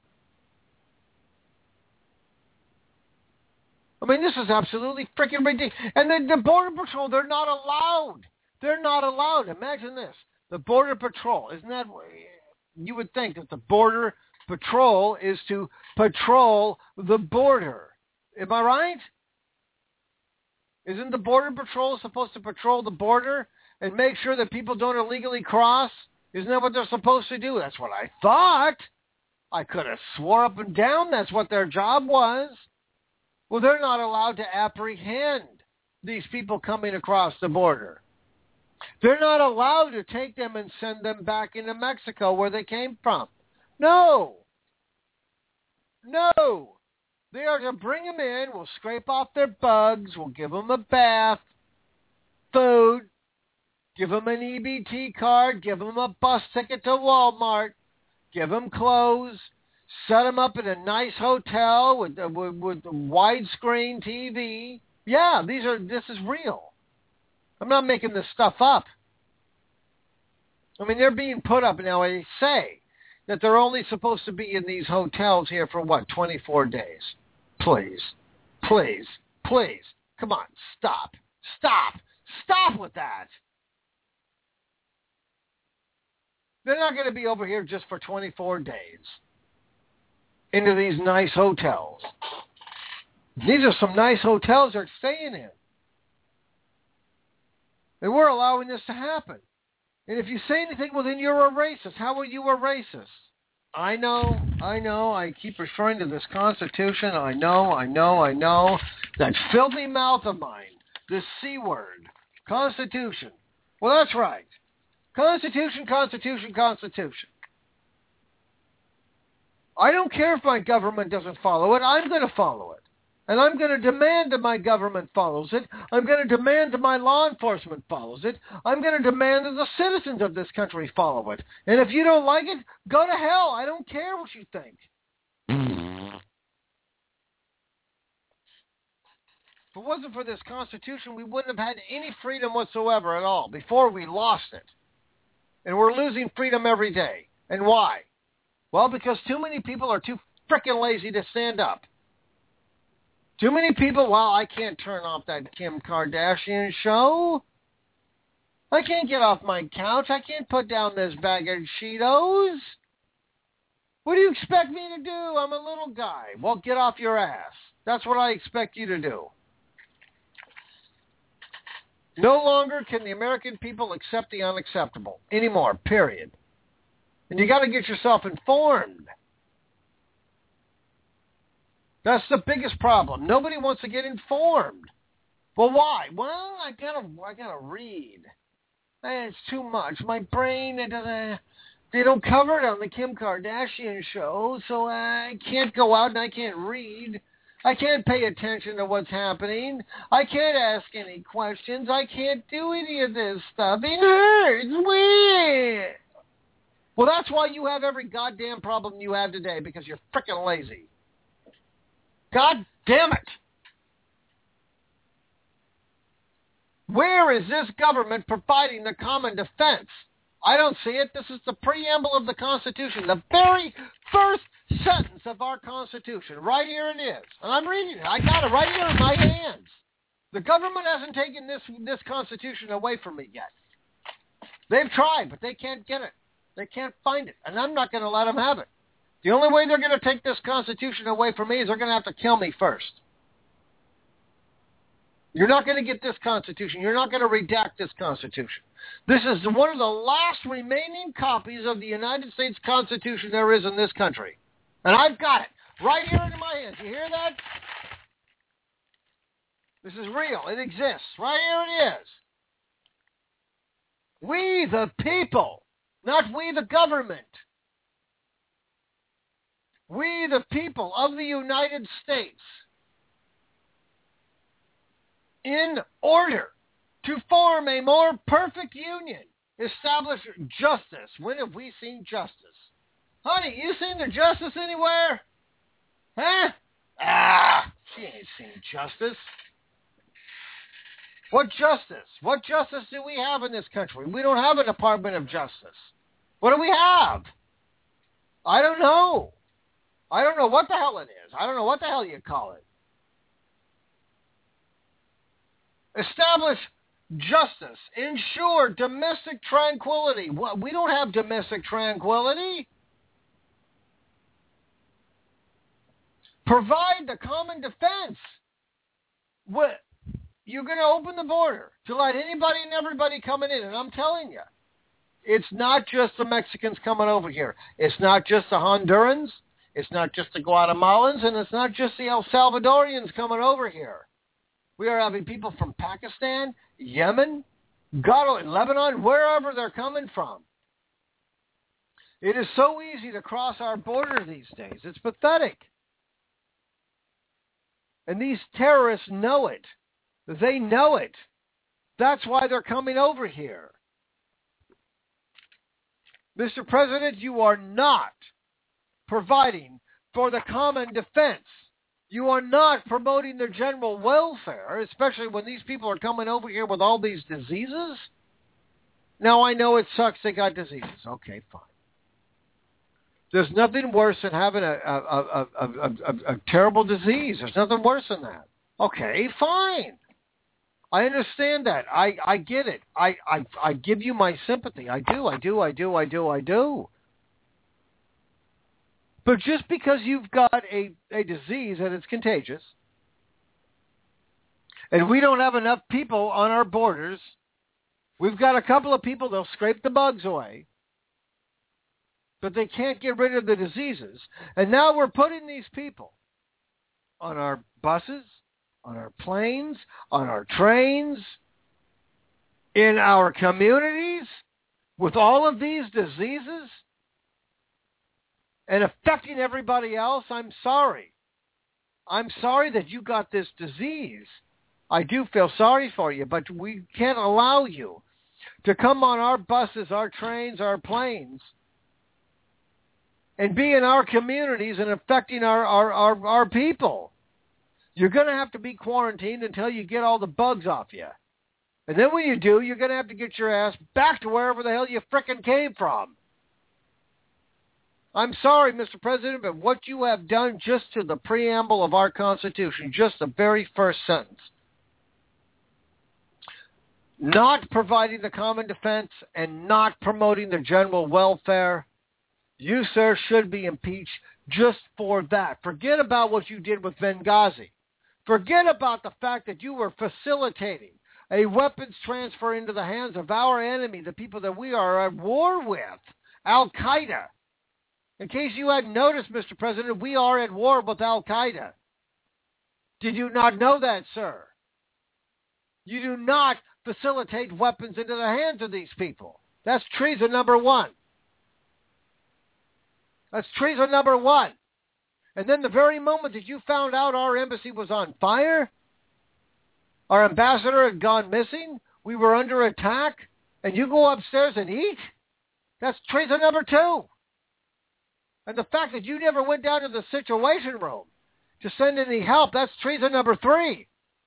I mean, this is absolutely freaking ridiculous. And the Border Patrol, they're not allowed. They're not allowed. Imagine this. The Border Patrol, isn't that, you would think that the Border Patrol is to patrol the border. Am I right? Isn't the Border Patrol supposed to patrol the border and make sure that people don't illegally cross? Isn't that what they're supposed to do? That's what I thought. I could have swore up and down that's what their job was. Well, they're not allowed to apprehend these people coming across the border. They're not allowed to take them and send them back into Mexico where they came from. No. They are to bring them in. We'll scrape off their bugs. We'll give them a bath, food, give them an EBT card, give them a bus ticket to Walmart, give them clothes, set them up in a nice hotel with widescreen TV. Yeah, this is real. I'm not making this stuff up. I mean, they're being put up now. They say that they're only supposed to be in these hotels here for, 24 days. Please. Come on, stop. Stop. Stop with that. They're not going to be over here just for 24 days into these nice hotels. These are some nice hotels they're staying in. And we're allowing this to happen. And if you say anything, well, then you're a racist. How are you a racist? I know. I keep referring to this Constitution. I know. That filthy mouth of mine. This C word. Constitution. Well, that's right. Constitution. I don't care if my government doesn't follow it. I'm going to follow it. And I'm going to demand that my government follows it. I'm going to demand that my law enforcement follows it. I'm going to demand that the citizens of this country follow it. And if you don't like it, go to hell. I don't care what you think. If it wasn't for this Constitution, we wouldn't have had any freedom whatsoever at all before we lost it. And we're losing freedom every day. And why? Well, because too many people are too frickin' lazy to stand up. Too many people, well, I can't turn off that Kim Kardashian show. I can't get off my couch. I can't put down this bag of Cheetos. What do you expect me to do? I'm a little guy. Well, get off your ass. That's what I expect you to do. No longer can the American people accept the unacceptable anymore, period. And you got to get yourself informed. That's the biggest problem. Nobody wants to get informed. Well, why? Well, I gotta read. It's too much. My brain, they don't cover it on the Kim Kardashian show, so I can't go out and I can't read. I can't pay attention to what's happening. I can't ask any questions. I can't do any of this stuff. It hurts. Weird. Well, that's why you have every goddamn problem you have today, because you're frickin' lazy. God damn it. Where is this government providing the common defense? I don't see it. This is the preamble of the Constitution, the very first sentence of our Constitution. Right here it is. And I'm reading it. I got it right here in my hands. The government hasn't taken this Constitution away from me yet. They've tried, but they can't get it. They can't find it. And I'm not going to let them have it. The only way they're going to take this Constitution away from me is they're going to have to kill me first. You're not going to get this Constitution. You're not going to redact this Constitution. This is one of the last remaining copies of the United States Constitution there is in this country. And I've got it right here in my hands. You hear that? This is real. It exists. Right here it is. We the people, not we the government. We the people of the United States, in order to form a more perfect union, establish justice. When have we seen justice? Honey, you seen the justice anywhere? Huh? She ain't seen justice. What justice? What justice do we have in this country? We don't have a Department of Justice. What do we have? I don't know. I don't know what the hell it is. I don't know what the hell you call it. Establish justice. Ensure domestic tranquility. We don't have domestic tranquility. Provide the common defense. What? You're going to open the border to let anybody and everybody coming in. And I'm telling you, it's not just the Mexicans coming over here. It's not just the Hondurans. It's not just the Guatemalans. And it's not just the El Salvadorians coming over here. We are having people from Pakistan, Yemen, God, Lebanon, wherever they're coming from. It is so easy to cross our border these days. It's pathetic. And these terrorists know it. They know it. That's why they're coming over here. Mr. President, you are not providing for the common defense. You are not promoting their general welfare, especially when these people are coming over here with all these diseases. Now, I know it sucks they got diseases. Okay, fine. There's nothing worse than having a terrible disease. There's nothing worse than that. Okay, fine. I understand that. I get it. I give you my sympathy. I do. But just because you've got a disease and it's contagious, and we don't have enough people on our borders, we've got a couple of people, they'll scrape the bugs away, but they can't get rid of the diseases. And now we're putting these people on our buses, on our planes, on our trains, in our communities, with all of these diseases, and affecting everybody else. I'm sorry. I'm sorry that you got this disease. I do feel sorry for you, but we can't allow you to come on our buses, our trains, our planes, and be in our communities and affecting our people. You're going to have to be quarantined until you get all the bugs off you. And then when you do, you're going to have to get your ass back to wherever the hell you frickin' came from. I'm sorry, Mr. President, but what you have done just to the preamble of our Constitution, just the very first sentence, not providing the common defense and not promoting the general welfare, you, sir, should be impeached just for that. Forget about what you did with Benghazi. Forget about the fact that you were facilitating a weapons transfer into the hands of our enemy, the people that we are at war with, Al-Qaeda. In case you hadn't noticed, Mr. President, we are at war with Al-Qaeda. Did you not know that, sir? You do not facilitate weapons into the hands of these people. That's treason number one. That's treason number one. And then the very moment that you found out our embassy was on fire, our ambassador had gone missing, we were under attack, and you go upstairs and eat? That's treason number two. And the fact that you never went down to the Situation Room to send any help, that's treason number three.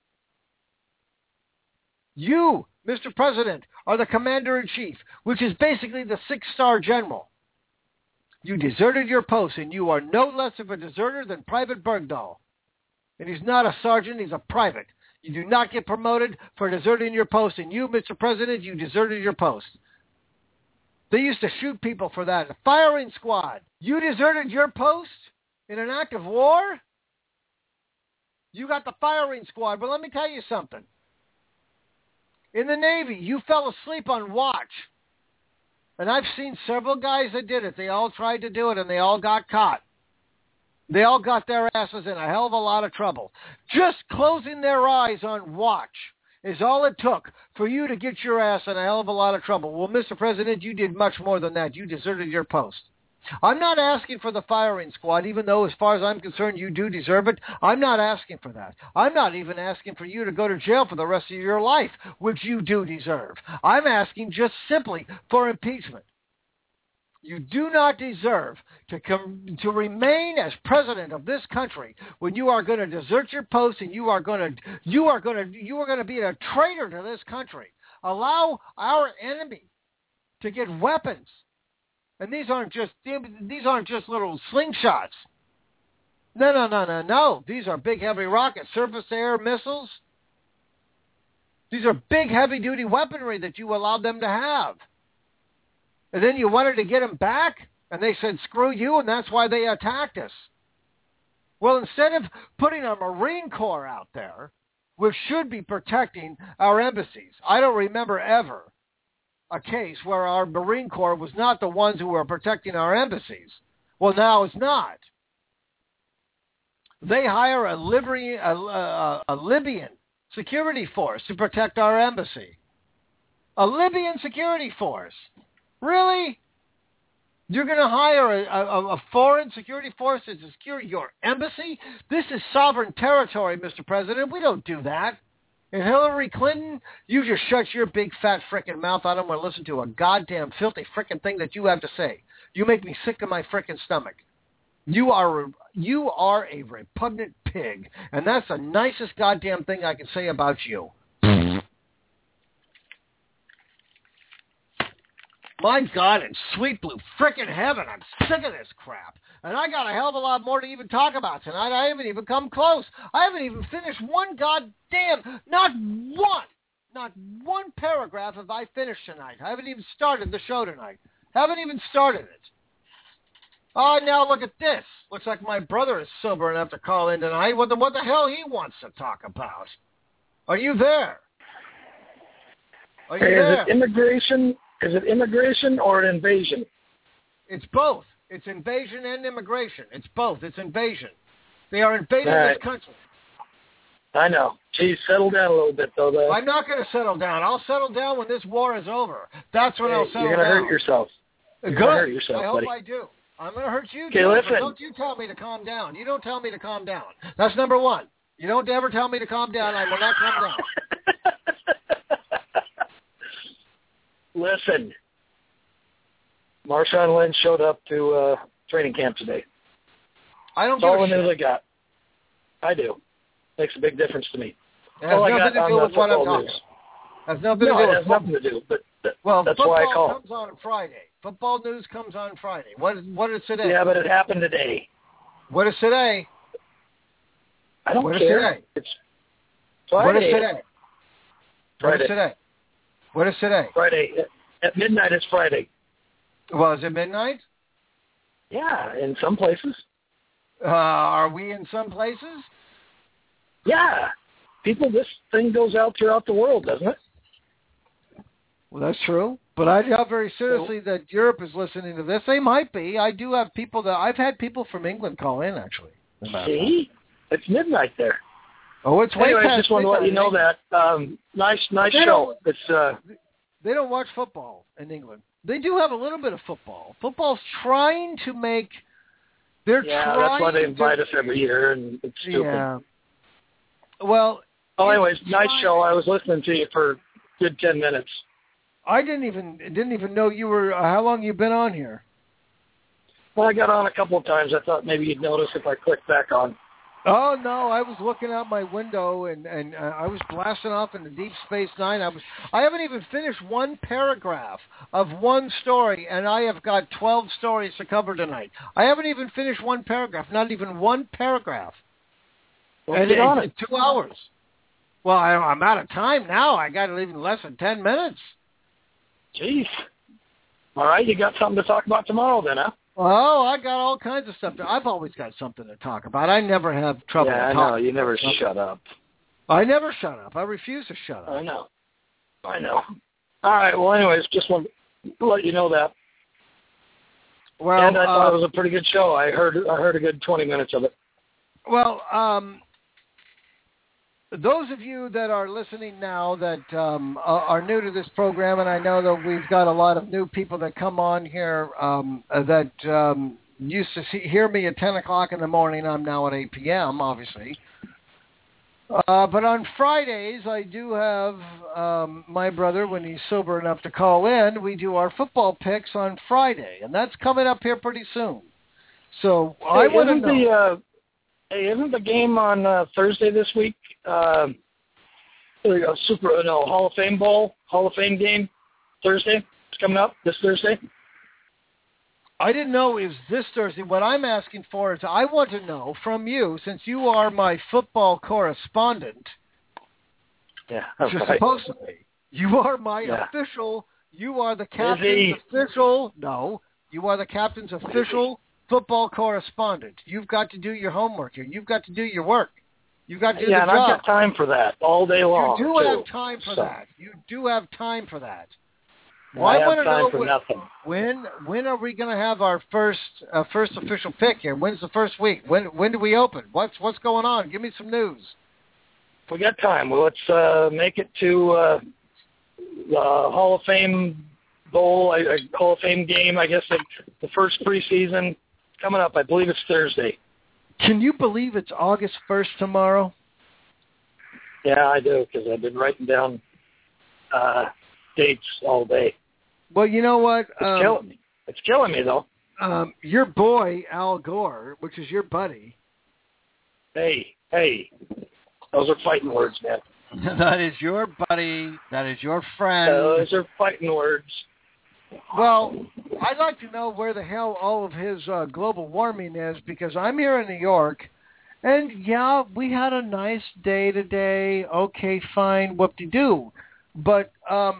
You, Mr. President, are the commander-in-chief, which is basically the six-star general. You deserted your post, and you are no less of a deserter than Private Bergdahl. And he's not a sergeant, he's a private. You do not get promoted for deserting your post, and you, Mr. President, you deserted your post. They used to shoot people for that. The firing squad. You deserted your post in an act of war? You got the firing squad. But let me tell you something. In the Navy, you fell asleep on watch. And I've seen several guys that did it. They all tried to do it, and they all got caught. They all got their asses in a hell of a lot of trouble. Just closing their eyes on watch is all it took for you to get your ass in a hell of a lot of trouble. Well, Mr. President, you did much more than that. You deserted your post. I'm not asking for the firing squad, even though as far as I'm concerned you do deserve it. I'm not asking for that. I'm not even asking for you to go to jail for the rest of your life, which you do deserve. I'm asking just simply for impeachment. You do not deserve to remain as president of this country when you are going to desert your post and you are going to be a traitor to this country. Allow our enemy to get weapons, and these aren't just little slingshots. No. These are big, heavy rockets, surface-to-air missiles. These are big, heavy-duty weaponry that you allowed them to have. And then you wanted to get them back, and they said, screw you, and that's why they attacked us. Well, instead of putting a Marine Corps out there, which should be protecting our embassies, I don't remember ever a case where our Marine Corps was not the ones who were protecting our embassies. Well, now it's not. They hire a Libyan security force to protect our embassy. A Libyan security force. Really? You're going to hire a foreign security force to secure your embassy? This is sovereign territory, Mr. President. We don't do that. And Hillary Clinton, you just shut your big fat frickin' mouth. I don't want to listen to a goddamn filthy frickin' thing that you have to say. You make me sick to my frickin' stomach. You are a repugnant pig, and that's the nicest goddamn thing I can say about you. My God, in sweet blue frickin' heaven, I'm sick of this crap. And I got a hell of a lot more to even talk about tonight. I haven't even come close. I haven't even finished one goddamn, not one paragraph have I finished tonight. I haven't even started the show tonight. Haven't even started it. Oh, now look at this. Looks like my brother is sober enough to call in tonight. What the hell he wants to talk about? Are you there? Are you there? Is it immigration or an invasion? It's both. It's invasion and immigration. It's both. It's invasion. They are invading this country. I know. Geez, settle down a little bit, though. I'm not going to settle down. I'll settle down when this war is over. That's when I'll settle down. You're going to hurt yourself. Good. Hurt yourself, I hope buddy. I do. I'm going to hurt you, okay, too. listen. But don't you tell me to calm down. You don't tell me to calm down. That's number one. You don't ever tell me to calm down. I will not calm down. Listen. Marshawn Lynch showed up to training camp today. I don't That's all give the a news shit. I got. I do. Makes a big difference to me. It has nothing to do with what I'm talking about. Has nothing to do with it has nothing to do. But well, that's why I call. Football comes on Friday. Football news comes on Friday. What is today? Yeah, but it happened today. What is today? I don't what care. Is today? It's Friday. What is today? Friday. What is today? What is today? Friday. At midnight, it's Friday. Well, is it midnight? Yeah, in some places. Are we in some places? Yeah. This thing goes out throughout the world, doesn't it? Well, that's true. But I doubt very seriously that Europe is listening to this. They might be. I do have people I've had people from England call in, actually. See? It's midnight there. Oh, it's way anyway, past I just want to let you know that. Nice show. They don't watch football in England. They do have a little bit of football. Football's trying to make... that's why they invite us every year, and it's stupid. Yeah. Well... anyways, nice show. I was listening to you for a good 10 minutes. I didn't even know you were... how long you been on here? Well, I got on a couple of times. I thought maybe you'd notice if I clicked back on. Oh, no, I was looking out my window, and I was blasting off into Deep Space Nine. I haven't even finished one paragraph of one story, and I have got 12 stories to cover tonight. I haven't even finished one paragraph, not even one paragraph. Well, get on it. 2 hours. Well, I'm out of time now. I got to leave in less than 10 minutes. Jeez. All right, you got something to talk about tomorrow then, huh? Oh, I got all kinds of stuff. I've always got something to talk about. I never have trouble talking. Yeah, I know. You never shut up. I never shut up. I refuse to shut up. I know. All right, well, anyways, just want to let you know that. Well, and I thought it was a pretty good show. I heard a good 20 minutes of it. Well, those of you that are listening now that are new to this program, and I know that we've got a lot of new people that come on here that used to hear me at 10 o'clock in the morning. I'm now at 8 p.m., obviously. But on Fridays, I do have my brother, when he's sober enough to call in, we do our football picks on Friday, and that's coming up here pretty soon. So I want to know... isn't the game on Thursday this week? Hall of Fame Bowl, Hall of Fame game Thursday. It's coming up this Thursday. I didn't know it was this Thursday. What I'm asking for is I want to know from you, since you are my football correspondent. Yeah, that's right. Supposed to be. You are my official. You are the captain's official. No, you are the captain's official football correspondent. You've got to do your homework here. You've got to do your work. You've got to do the job. Yeah, and I've got time for that all day long. You do have time for that. You do have time for that. Well, I have time for nothing. When are we going to have our first official pick here? When's the first week? When do we open? What's going on? Give me some news. We got time. Well, let's make it to the Hall of Fame Bowl, Hall of Fame game. I guess the first preseason coming up. I believe it's Thursday. Can you believe it's August 1st tomorrow? Yeah, I do, because I've been writing down dates all day. Well, you know what? It's killing me. It's killing me, though. Your boy, Al Gore, which is your buddy. Hey. Those are fighting words, man. That is your buddy. That is your friend. Those are fighting words. Well, I'd like to know where the hell all of his global warming is, because I'm here in New York, and yeah, we had a nice day today. Okay, fine, whoop-de-doo. But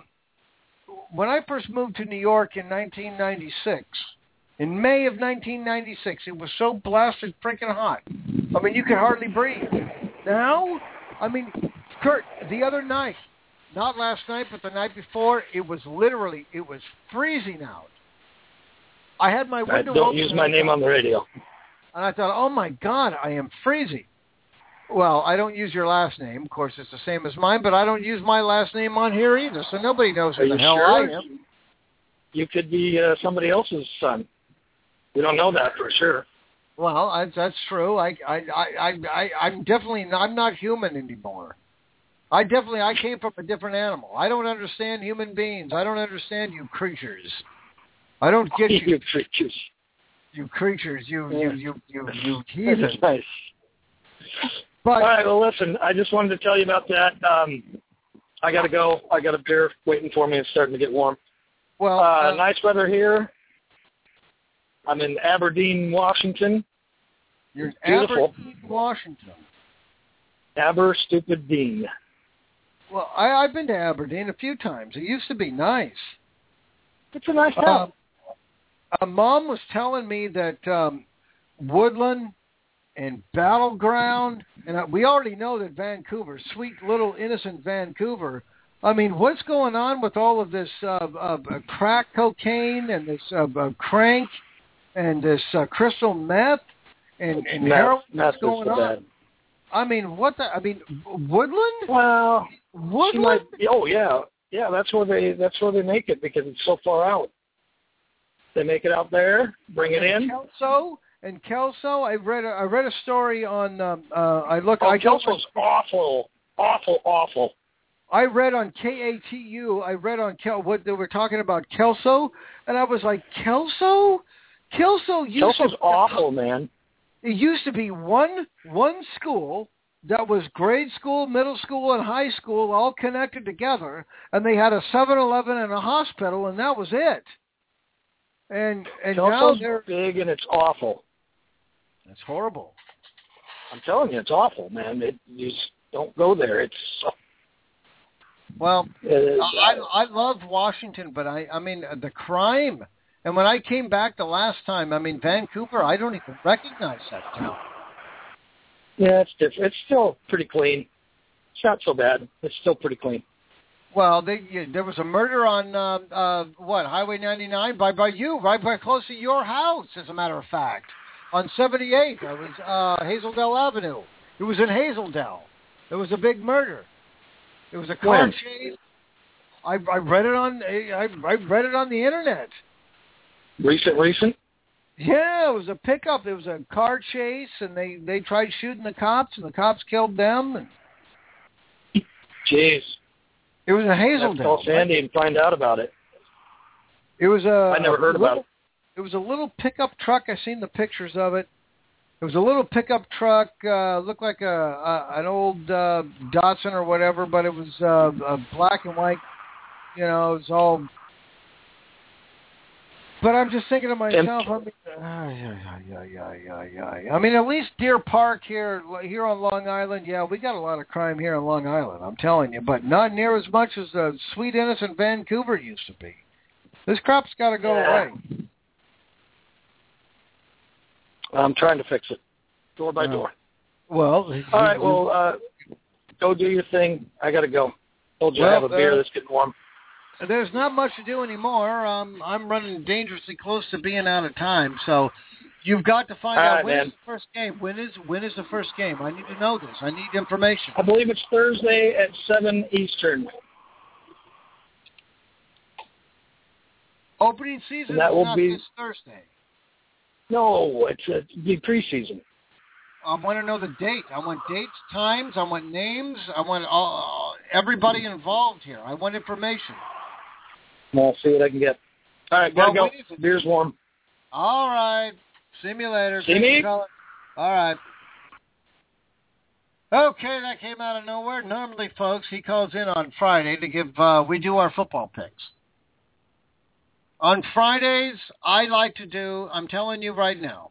when I first moved to New York in 1996, in May of 1996, it was so blasted freaking hot. I mean, you could hardly breathe. Now, I mean, Kurt, the other night, not last night, but the night before, it was freezing out. I had my window open. Don't use my name on the radio. And I thought, oh my God, I am freezing. Well, I don't use your last name. Of course, it's the same as mine, but I don't use my last name on here either, so nobody knows who the hell I am. You could be somebody else's son. We don't know that for sure. Well, that's true. I'm definitely not, I'm not human anymore. I came from a different animal. I don't understand human beings. I don't understand you creatures. I don't get you. You creatures. You creatures. You heathens. Nice. But, all right, well, listen, I just wanted to tell you about that. I got to go. I got a beer waiting for me. It's starting to get warm. Well, nice weather here. I'm in Aberdeen, Washington. You're in Beautiful. Aberdeen, Washington. Stupid Dean. Well, I've been to Aberdeen a few times. It used to be nice. It's a nice town. Mom was telling me that Woodland and Battleground, and we already know that Vancouver, sweet little innocent Vancouver, I mean, what's going on with all of this crack cocaine and this crank and this crystal meth and heroin? What's going on? Bad. I mean, Woodland? Well, Woodland? Yeah. That's where they make it because it's so far out. They make it out there, bring it in. Kelso, I read a story on. Kelso's awful. I read on KATU. I read on what they were talking about Kelso, and I was like, Kelso. Kelso's awful, man. It used to be one school that was grade school, middle school, and high school all connected together, and they had a 7-Eleven and a hospital, and that was it. And Kelso's now they're big and it's awful. It's horrible. I'm telling you, it's awful, man. You just don't go there. It's well, I love Washington, but I mean the crime. And when I came back the last time, I mean Vancouver, I don't even recognize that town. Yeah, it's different. It's still pretty clean. It's not so bad. It's still pretty clean. Well, there was a murder on Highway 99 by you, right by close to your house, as a matter of fact, on 78. That was Hazeldale Avenue. It was in Hazeldale. It was a big murder. It was a car chase. I read it on the internet. Recent? Yeah, it was a pickup. It was a car chase, and they tried shooting the cops, and the cops killed them. And jeez. It was a Hazeldale. Call Sandy and find out about it. It was I never heard about it. It was a little pickup truck. I seen the pictures of it. It was a little pickup truck. Looked like an old Datsun or whatever, but it was black and white. You know, it was all. But I'm just thinking to myself, I mean, at least Deer Park here on Long Island, yeah, we got a lot of crime here on Long Island, I'm telling you, but not near as much as the sweet, innocent Vancouver used to be. This crap's got to go away. I'm trying to fix it, door by door. Well, all right, well, go do your thing. I got to go. Told you I have a beer that's getting warm. There's not much to do anymore. I'm running dangerously close to being out of time, so you've got to find out when is the first game. When is the first game? I need to know this. I need information. I believe it's Thursday at 7 Eastern. Opening season that will not be this Thursday. No, it'll be preseason. I want to know the date. I want dates, times. I want names. I want everybody involved here. I want information. I'll see what I can get. All right, gotta go. Beer's warm. All right. See me later. See me? All right. Okay, that came out of nowhere. Normally, folks, he calls in on Friday to give, we do our football picks. On Fridays, I like to do, I'm telling you right now,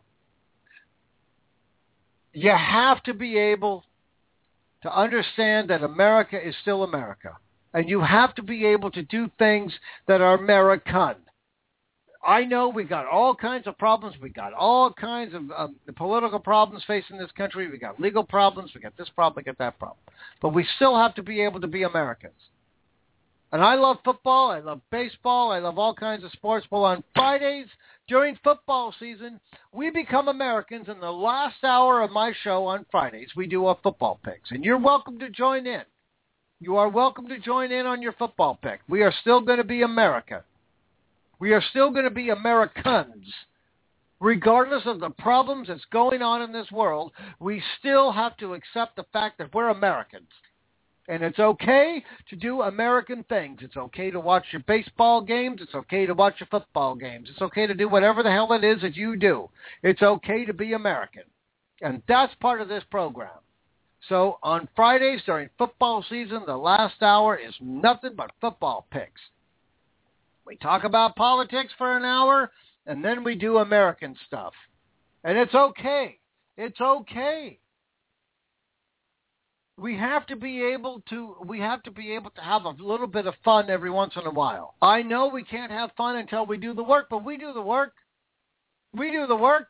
you have to be able to understand that America is still America. And you have to be able to do things that are American. I know we got all kinds of problems. We got all kinds of political problems facing this country. We got legal problems. We got this problem. We got that problem. But we still have to be able to be Americans. And I love football. I love baseball. I love all kinds of sports. Well, on Fridays during football season, we become Americans. In the last hour of my show on Fridays, we do our football picks. And you're welcome to join in. You are welcome to join in on your football pick. We are still going to be America. We are still going to be Americans. Regardless of the problems that's going on in this world, we still have to accept the fact that we're Americans. And it's okay to do American things. It's okay to watch your baseball games. It's okay to watch your football games. It's okay to do whatever the hell it is that you do. It's okay to be American. And that's part of this program. So on Fridays during football season, the last hour is nothing but football picks. We talk about politics for an hour, and then we do American stuff. And it's okay. It's okay. We have to be able to have a little bit of fun every once in a while. I know we can't have fun until we do the work, but we do the work. We do the work.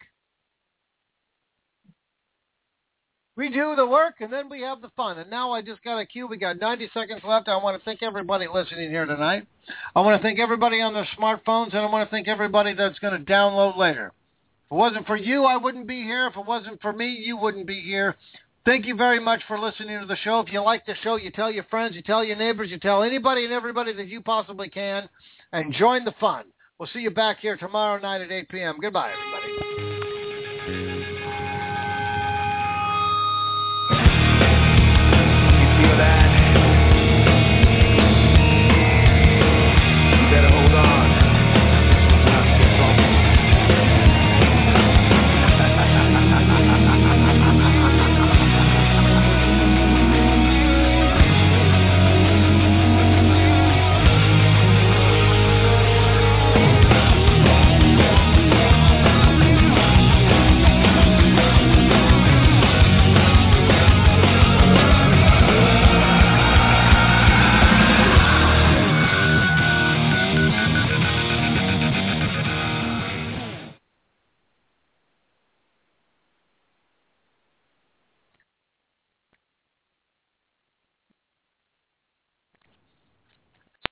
We do the work, and then we have the fun. And now I just got a cue. We got 90 seconds left. I want to thank everybody listening here tonight. I want to thank everybody on their smartphones, and I want to thank everybody that's going to download later. If it wasn't for you, I wouldn't be here. If it wasn't for me, you wouldn't be here. Thank you very much for listening to the show. If you like the show, you tell your friends, you tell your neighbors, you tell anybody and everybody that you possibly can, and join the fun. We'll see you back here tomorrow night at 8 p.m. Goodbye, everybody. Feel that?